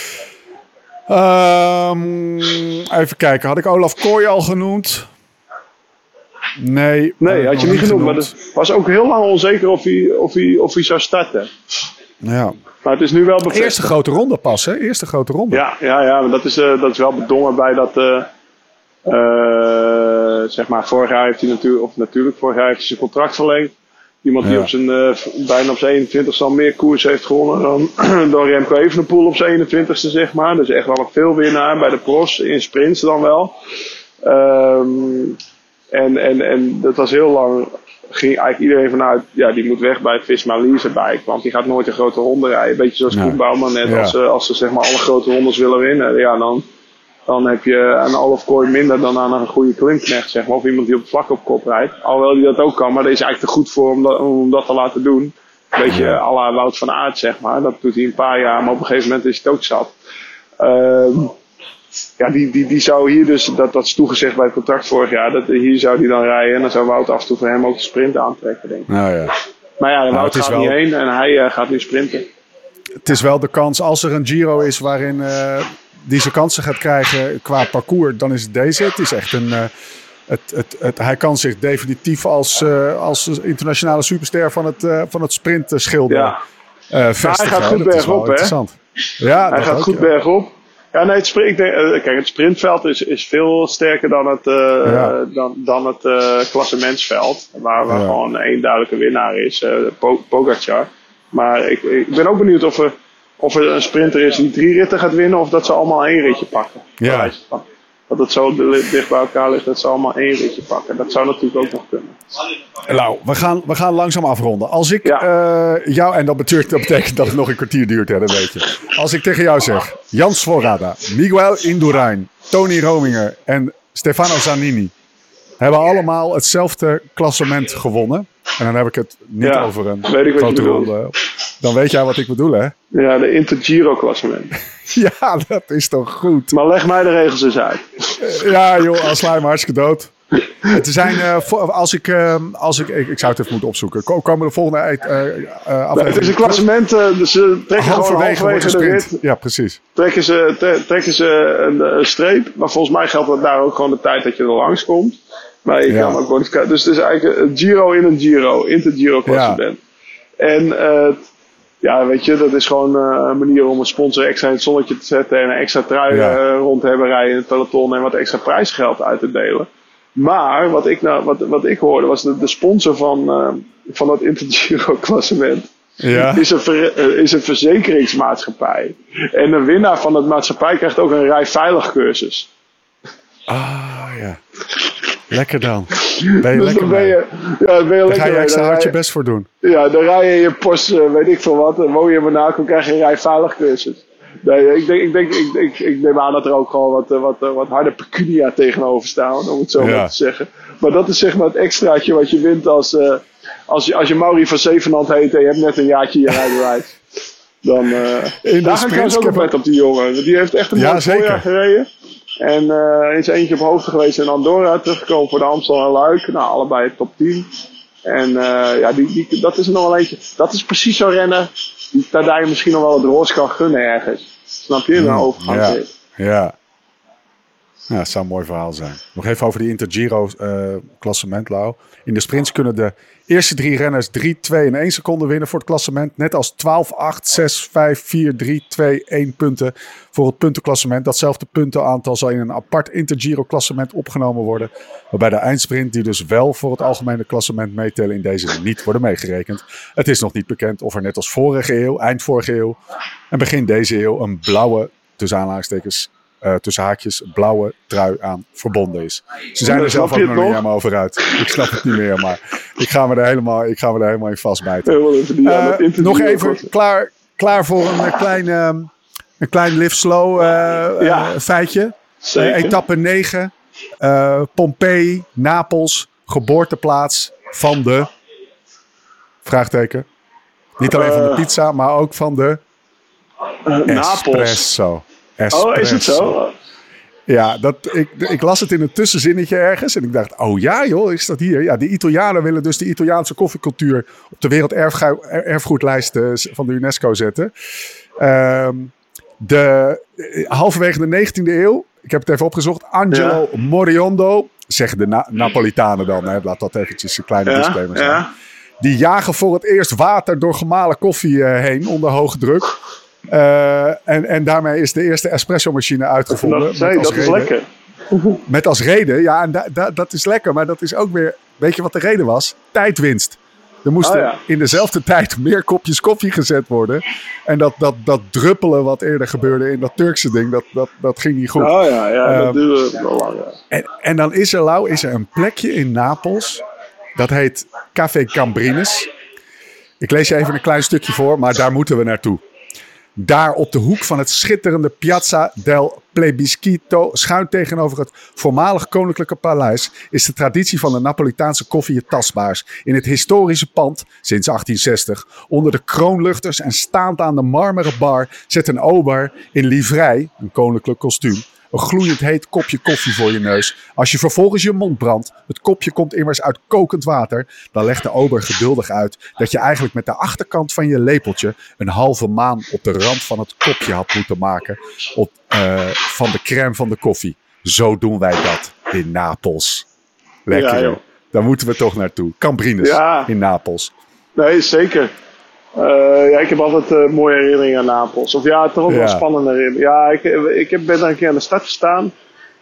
Um, even kijken, had ik Olaf Kooi al genoemd? Nee. Nee, had je niet genoemd, genoemd. Maar het was ook heel lang onzeker of hij, of hij, of hij zou starten. Ja. Maar het is nu wel bevestigd. Eerste grote ronde pas, hè? Eerste grote ronde. Ja, ja, ja, maar dat is, uh, dat is wel bedongen bij dat... Uh, uh, zeg maar, vorig jaar heeft hij natuurlijk... Of natuurlijk, vorig jaar heeft hij zijn contract verlengd. Iemand die ja. op zijn, uh, bijna op zijn eenentwintigste al meer koers heeft gewonnen dan, dan Remco Evenepoel op zijn eenentwintigste, zeg maar. Dus echt wel een veel winnaar bij de pros, in sprints dan wel. Um, en, en, en dat was heel lang, ging eigenlijk iedereen vanuit, ja, die moet weg bij Visma Leasebike, want die gaat nooit een grote ronde rijden. Beetje zoals Koen Bouwman net, ja. als, uh, als ze zeg maar alle grote rondes willen winnen, ja, dan, dan heb je aan Olaf Kooi minder dan aan een goede Klimknecht, zeg maar. Of iemand die op het vlak op kop rijdt. Alhoewel die dat ook kan, maar dat is eigenlijk te goed voor om dat, om dat te laten doen. Een beetje ja. à la Wout van Aert, zeg maar. Dat doet hij een paar jaar, maar op een gegeven moment is het ook zat. Um, ja, die, die, die zou hier dus, dat, dat is toegezegd bij het contract vorig jaar, dat, hier zou die dan rijden. En dan zou Wout af en toe voor hem ook de sprint aantrekken, denk ik. Nou ja. Maar ja, de Wout nou, gaat wel... niet heen en hij uh, gaat nu sprinten. Het is wel de kans, als er een Giro is waarin... Uh... die zijn kansen gaat krijgen qua parcours, dan is het deze. Het is echt een... Uh, het, het, het, hij kan zich definitief als, uh, als internationale superster van het, uh, van het sprint schilderen. Ja. Uh, vestigen. Hij gaat goed bergop, hè? Ja, hij dat gaat ook, goed ja. bergop. Ja, nee, het, sprint, ik denk, uh, kijk, het sprintveld is, is veel sterker dan het, uh, ja. dan, dan het uh, klassementsveld. Waar, waar ja. gewoon één duidelijke winnaar is, uh, Pogacar. Maar ik, ik ben ook benieuwd of er... Of er een sprinter is die drie ritten gaat winnen, of dat ze allemaal één ritje pakken. Ja. Dat het zo dicht bij elkaar ligt dat ze allemaal één ritje pakken. Dat zou natuurlijk ook nog kunnen. Nou, we gaan, we gaan langzaam afronden. Als ik ja. uh, jou, en dat betekent, dat betekent dat het nog een kwartier duurt, hè, dat weet je. Als ik tegen jou zeg, Jan Svorada, Miguel Indurain, Tony Rominger en Stefano Zanini hebben allemaal hetzelfde klassement gewonnen. En dan heb ik het niet ja, over een weet ik wat grote je ronde. Dan weet jij wat ik bedoel, hè? Ja, de Intergiro-klassement. Ja, dat is toch goed. Maar leg mij de regels eens uit. Ja, joh, als sla je me hartstikke dood. Het zijn, uh, als ik, uh, als ik, ik, ik zou het even moeten opzoeken. Komen de volgende uh, uh, aflevering. Het is een klassement, uh, dus ze trekken gewoon halverwege de rit. Ja, precies. Trekken ze, tre- trekken ze een, een streep. Maar volgens mij geldt dat daar ook gewoon de tijd dat je er langs komt. Maar je ja. kan ook gewoon eens, dus het is eigenlijk een Giro in een Giro. Inter-Giro klassement. Ja. En uh, ja, weet je, dat is gewoon uh, een manier om een sponsor extra in het zonnetje te zetten. En een extra trui ja. uh, rond te hebben rijden in het peloton. En wat extra prijsgeld uit te delen. Maar wat ik, nou, wat, wat ik hoorde was de, de sponsor van, uh, van dat Intergiro-klassement. Ja. Is, een ver, uh, is een verzekeringsmaatschappij. En de winnaar van dat maatschappij krijgt ook een rijveilig cursus. Ah ja. Lekker dan. Ben je dus lekker dan ben je, ja, ben je Daar lekker ga je extra hard je je, best voor doen. Ja, dan rij je in je post, uh, weet ik veel wat. Dan woon je in Monaco, krijg je een rijveilig cursus. Nee, ik, denk, ik, denk, ik, ik, ik neem aan dat er ook gewoon wat, wat, wat harde pecunia tegenover staan, om het zo ja. maar te zeggen. Maar dat is zeg maar het extraatje wat je wint als, uh, als, je, als je Mauri van Zevenand heet en je hebt net een jaartje je rijbewijs. Dan uh, daar ga ik trouwens ook op met op die jongen. Die heeft echt een ja, mooi voorjaar gereden. En uh, is eentje op hoogte geweest in Andorra, teruggekomen voor de Amstel en Luik. Nou, allebei top tien. En uh, ja, die, die, dat is er nog wel eentje. Dat is precies zo'n renner. Daar daar je misschien nog wel het roos kan gunnen ergens. Snap je? Een mm, overgang. Ja, ja. Ja, dat zou een mooi verhaal zijn. Nog even over die Intergiro uh, klassement, Lau. In de sprints kunnen de eerste drie renners drie, twee en één seconde winnen voor het klassement. Net als twaalf, acht, zes, vijf, vier, drie, twee, één punten voor het puntenklassement. Datzelfde puntenaantal zal in een apart Intergiro klassement opgenomen worden. Waarbij de eindsprint, die dus wel voor het algemene klassement meetellen, in deze niet worden meegerekend. Het is nog niet bekend of er net als vorige eeuw, eind vorige eeuw en begin deze eeuw een blauwe, tussen aanhalingstekens, Uh, tussen haakjes, blauwe trui aan verbonden is. Ze zijn er zelf ook nog niet helemaal over uit. Ik snap het niet meer, maar ik ga me er helemaal, ik ga me er helemaal in vastbijten. Uh, nog even klaar, klaar voor een klein, um, een klein live slow uh, ja, uh, feitje. Uh, etappe negen. Uh, Pompeii, Napels, geboorteplaats van de... Vraagteken. Niet alleen van de pizza, maar ook van de... Uh, Espresso. Espresso. Oh, is het zo? Ja, dat, ik, ik las het in een tussenzinnetje ergens. En ik dacht, oh ja joh, is dat hier? Ja, de Italianen willen dus de Italiaanse koffiecultuur op de werelderfgoedlijst van de UNESCO zetten. Um, de, halverwege de negentiende eeuw, ik heb het even opgezocht, Angelo ja. Moriondo, zeggen de Na- Napolitanen dan, hè, laat dat eventjes een kleine ja, disclaimer zijn. Ja. Die jagen voor het eerst water door gemalen koffie uh, heen onder hoge druk. Uh, en, en daarmee is de eerste espresso-machine uitgevonden. Dat, nee, dat reden, is lekker. Met als reden, ja, en da, da, dat is lekker. Maar dat is ook weer, weet je wat de reden was? Tijdwinst. Er moesten oh, ja. in dezelfde tijd meer kopjes koffie gezet worden. En dat, dat, dat druppelen wat eerder gebeurde in dat Turkse ding, dat, dat, dat ging niet goed. Oh ja, ja uh, dat duurde wel lang. Ja. En, en dan is er, Lau, is er een plekje in Napels. Dat heet Café Cambrinus. Ik lees je even een klein stukje voor, maar daar moeten we naartoe. Daar op de hoek van het schitterende Piazza del Plebiscito, schuin tegenover het voormalig koninklijke paleis, is de traditie van de Napolitaanse koffie het tastbaars. In het historische pand, sinds achttien zestig, onder de kroonluchters en staand aan de marmeren bar, zet een ober in livrei, een koninklijk kostuum, een gloeiend heet kopje koffie voor je neus. Als je vervolgens je mond brandt, het kopje komt immers uit kokend water, dan legt de ober geduldig uit dat je eigenlijk met de achterkant van je lepeltje een halve maan op de rand van het kopje had moeten maken op, uh, van de crème van de koffie. Zo doen wij dat in Napels. Lekker, ja, joh. Daar moeten we toch naartoe. Cambrinus ja. in Napels. Nee, zeker. Uh, ja, ik heb altijd uh, mooie herinneringen aan Napels. Of ja, toch ook ja. wel spannende herinneringen. Ja, ik, ik heb, ben daar een keer aan de start gestaan.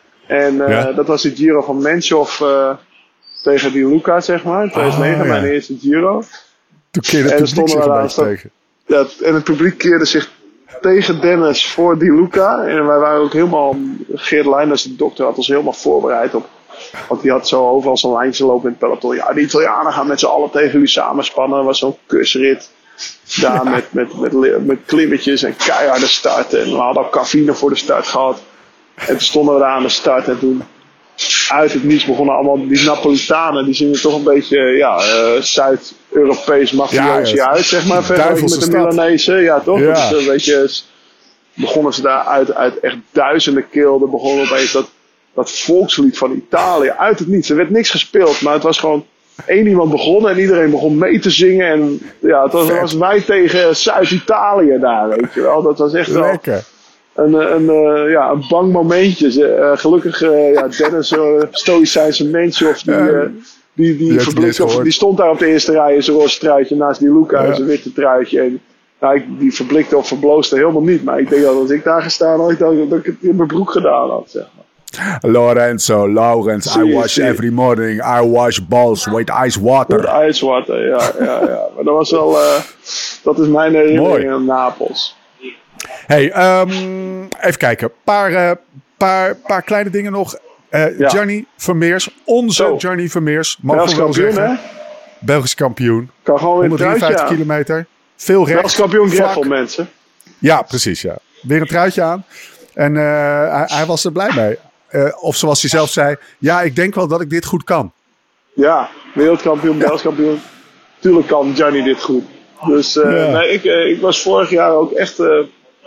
En uh, ja. dat was de Giro van Menchov uh, tegen Di Luca, zeg maar. In tweeduizend negen, oh, ja. mijn eerste Giro. Toen keerde het publiek zich een beetje tegen. Ja, en het publiek keerde zich tegen Dennis voor Di Luca. En wij waren ook helemaal... Geert Leijners, de dokter, had ons helemaal voorbereid op... Want die had zo overal zo'n lijntje lopen in het peloton. Ja, de Italianen gaan met z'n allen tegen u samenspannen. Dat was zo'n kusrit. Daar ja. met, met, met, met klimmetjes en keiharde starten. En we hadden al cafeïne voor de start gehad. En toen stonden we daar aan de start. En toen uit het niets begonnen allemaal die Napolitanen. Die zien er toch een beetje ja, uh, Zuid-Europees mafiosi ja, uit, zeg maar. Vergeleken met de Milanese. Ja, toch? Ja. Dat is een beetje, begonnen ze daar uit, uit echt duizenden kilden. Begonnen opeens dat, dat volkslied van Italië uit het niets. Er werd niks gespeeld, maar het was gewoon één iemand begonnen en iedereen begon mee te zingen. En ja, het was, was wij tegen Zuid-Italië daar, weet je wel. Dat was echt wel lekker. Een, een, uh, ja, een bang momentje. Uh, gelukkig, uh, ja, Dennis, uh, stoïcijnse mensje, of die, uh, die, die, die, verblikte, of, die stond daar op de eerste rij in zijn roze truitje naast die Luca in ja. zijn witte truitje. En, nou, ik, die verblikte of verbloosde helemaal niet. Maar ik denk dat als ik daar gestaan had, ik dat, dat ik het in mijn broek gedaan had, zeg maar. Lorenzo, Laurens, I wash every morning. I wash balls with ice water. With ice water, ja, ja, ja. Maar dat was wel, uh, dat is mijn herinnering aan Napels. Hey, um, even kijken. Een paar, uh, paar, paar kleine dingen nog. Uh, ja. Gianni Vermeers, onze Zo. Gianni Vermeers. Mogen we wel zeggen. Hè? Belgisch kampioen. Kan gewoon weer honderdvijftig kilometer. Veel recht. Belgisch kampioen gravel, mensen. Ja, precies. Ja. Weer een truitje aan. En uh, hij, hij was er blij mee. Uh, of zoals hij zelf zei. Ja, ik denk wel dat ik dit goed kan. Ja, wereldkampioen, Belgisch kampioen. Tuurlijk kan Gianni dit goed. Dus uh, ja. nee, ik, uh, ik was vorig jaar ook echt... Uh,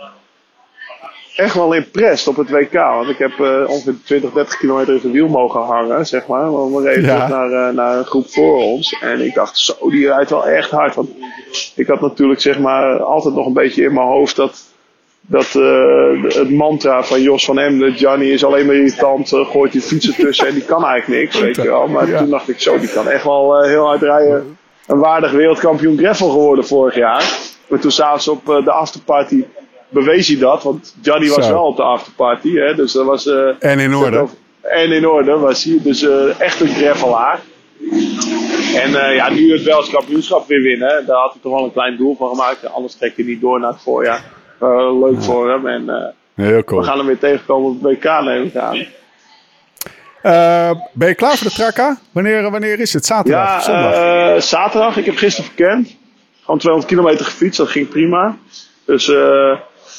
echt wel impressed op het W K. Want ik heb uh, ongeveer twintig, dertig kilometer in het wiel mogen hangen, zeg maar. Want we reden ja. naar, uh, naar een groep voor ons. En ik dacht, zo, die rijdt wel echt hard. Want ik had natuurlijk, zeg maar, altijd nog een beetje in mijn hoofd dat, dat uh, het mantra van Jos van Emden, Gianni is alleen maar irritant, uh, gooit die fietsen tussen en die kan eigenlijk niks, weet je wel. Maar ja. toen dacht ik, zo, die kan echt wel uh, heel hard rijden. Een waardig wereldkampioen gravel geworden vorig jaar. Maar toen s'avonds op uh, de afterparty bewees hij dat, want Gianni was Zo. wel op de afterparty, hè, dus dat was... Uh, en in orde. Dat, en in orde was hij, dus uh, echt een gravelaar. En uh, ja, nu het Belgisch kampioenschap weer winnen, daar had hij toch wel een klein doel van gemaakt. Anders trek je niet door naar het voorjaar. Uh, leuk ja. voor hem en uh, Heel cool. we gaan hem weer tegenkomen op het W K, neem ik aan. Uh, ben je klaar voor de Traka? Wanneer, wanneer is het? Zaterdag? Ja, zondag? Uh, zaterdag. Ik heb gisteren verkend. Gewoon tweehonderd kilometer gefietst, dat ging prima. Dus... Uh,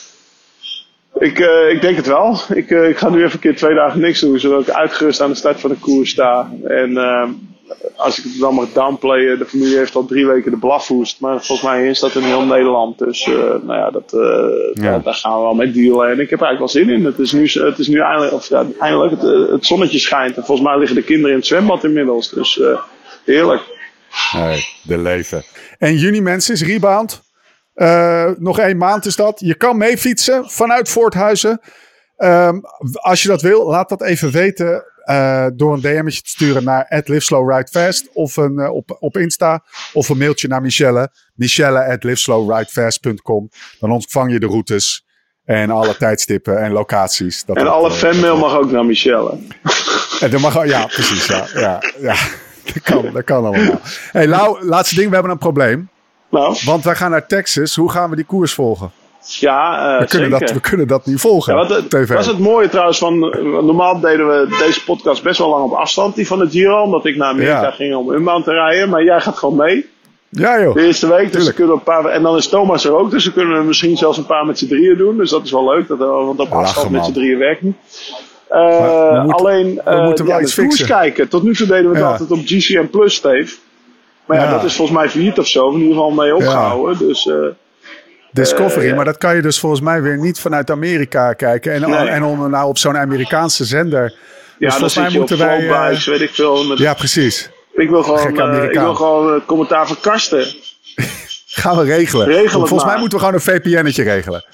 Ik, uh, ik denk het wel. Ik, uh, ik ga nu even een keer twee dagen niks doen, zodat ik uitgerust aan de start van de koers sta. En uh, als ik het dan mag downplayen, de familie heeft al drie weken de blafhoest. Maar volgens mij is dat in heel Nederland. Dus uh, nou ja, dat, uh, ja. Daar, daar gaan we wel mee dealen. En ik heb er eigenlijk wel zin in. Het is nu, het is nu eindelijk, of, ja, eindelijk het, het zonnetje schijnt. En volgens mij liggen de kinderen in het zwembad inmiddels. Dus uh, heerlijk. Nee, de leven. En juni mensen is rebound. Uh, nog één maand is dat. Je kan mee fietsen vanuit Voorthuizen. Um, als je dat wil, laat dat even weten uh, door een D M'tje te sturen naar at live slow ride fast of een, uh, op, op Insta of een mailtje naar Michelle. Michelle at live slow ride fast punt com. Dan ontvang je de routes en alle tijdstippen en locaties. Dat en dat, alle uh, fanmail mag ook naar Michelle. En dat mag, ja, precies. Ja, ja, ja. Dat kan, dat kan allemaal. Hey, Lau, laatste ding. We hebben een probleem. Nou. Want wij gaan naar Texas. Hoe gaan we die koers volgen? Ja, uh, we, kunnen zeker. Dat, we kunnen dat niet volgen. Ja, wat, T V. Was het mooie trouwens van... Normaal deden we deze podcast best wel lang op afstand. Die van de Giro. Omdat ik naar Amerika ja. ging om Unbound te rijden. Maar jij gaat gewoon mee. Ja joh. De eerste week. Dus kunnen we een paar, en dan is Thomas er ook. Dus we kunnen misschien zelfs een paar met z'n drieën doen. Dus dat is wel leuk. Dat, want op afstand met z'n drieën werkt niet. Uh, we moeten, alleen we uh, moeten wel ja, iets de koers kijken. Tot nu toe deden we het ja. altijd op G C M Plus, Steve. Maar ja, ja, dat is volgens mij failliet of zo. In ieder geval mee opgehouden. Ja. Dus, uh, Discovery, uh, maar dat kan je dus volgens mij weer niet vanuit Amerika kijken. En, nee. en om nou op zo'n Amerikaanse zender. Dus ja, volgens mij moeten wij... Uh, weet ik veel. Met, ja, precies. Ik wil gewoon, uh, ik wil gewoon uh, commentaar van Karsten. Gaan we regelen. Regel volgens maar. mij moeten we gewoon een V P N'tje regelen.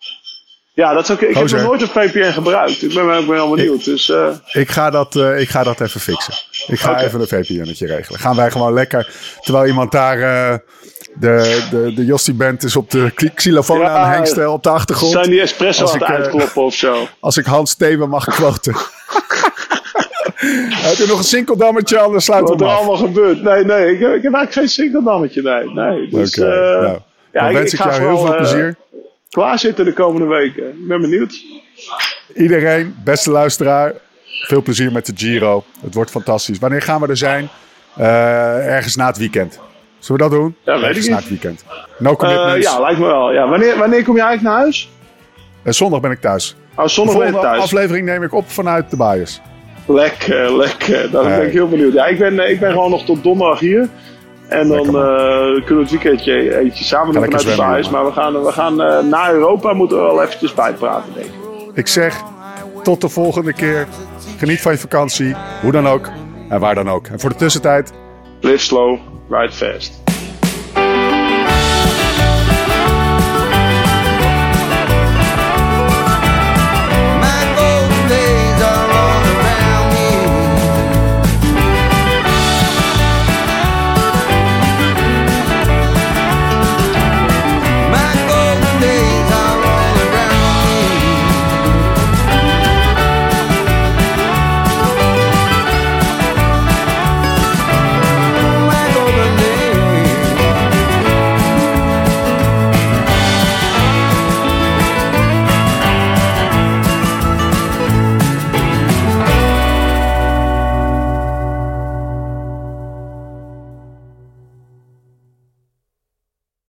Ja, dat is ook, ik Gozer. heb nog nooit een V P N gebruikt. Ik ben, ik ben wel benieuwd. Dus, uh... ik, ga dat, uh, ik ga dat even fixen. Ik ga okay. even een V P N'tje regelen. Gaan wij gewoon lekker, terwijl iemand daar uh, de, de, de Jostie Band is op de xylofoon ja, aan de hengsten op de achtergrond. Zijn die espresso aan het uh, uitkloppen of zo? Als ik Hans Steven mag quoten. Heb je nog een sinkeldammetje, anders sluit Wat hem af. Wat er allemaal gebeurt. Nee, nee, ik heb, ik heb eigenlijk geen sinkeldammetje. Nee, nee. Dus, Oké, okay, uh, nou. ja, dan ik, wens ik, ik jou heel veel plezier. Uh, klaar zitten de komende weken. Ik ben benieuwd. Iedereen, beste luisteraar, veel plezier met de Giro. Het wordt fantastisch. Wanneer gaan we er zijn? Uh, ergens na het weekend. Zullen we dat doen? Ja, weet ergens ik na niet. het weekend. No commitments. Uh, ja, lijkt me wel. Ja. Wanneer, wanneer kom je eigenlijk naar huis? Uh, zondag ben ik thuis. Oh, zondag ben je thuis. De aflevering neem ik op vanuit de Bias. Lekker, lekker. Daar Nee. ben ik heel benieuwd. Ja, ik ben, ik ben gewoon nog tot donderdag hier. En dan Lekker, uh, kunnen we het weekendje eentje samen doen lekker vanuit het zwemmen, huis. Maar we gaan, we gaan uh, na Europa moeten we wel eventjes bijpraten, denk ik. Ik zeg, tot de volgende keer. Geniet van je vakantie, hoe dan ook en waar dan ook. En voor de tussentijd... Live slow, ride fast.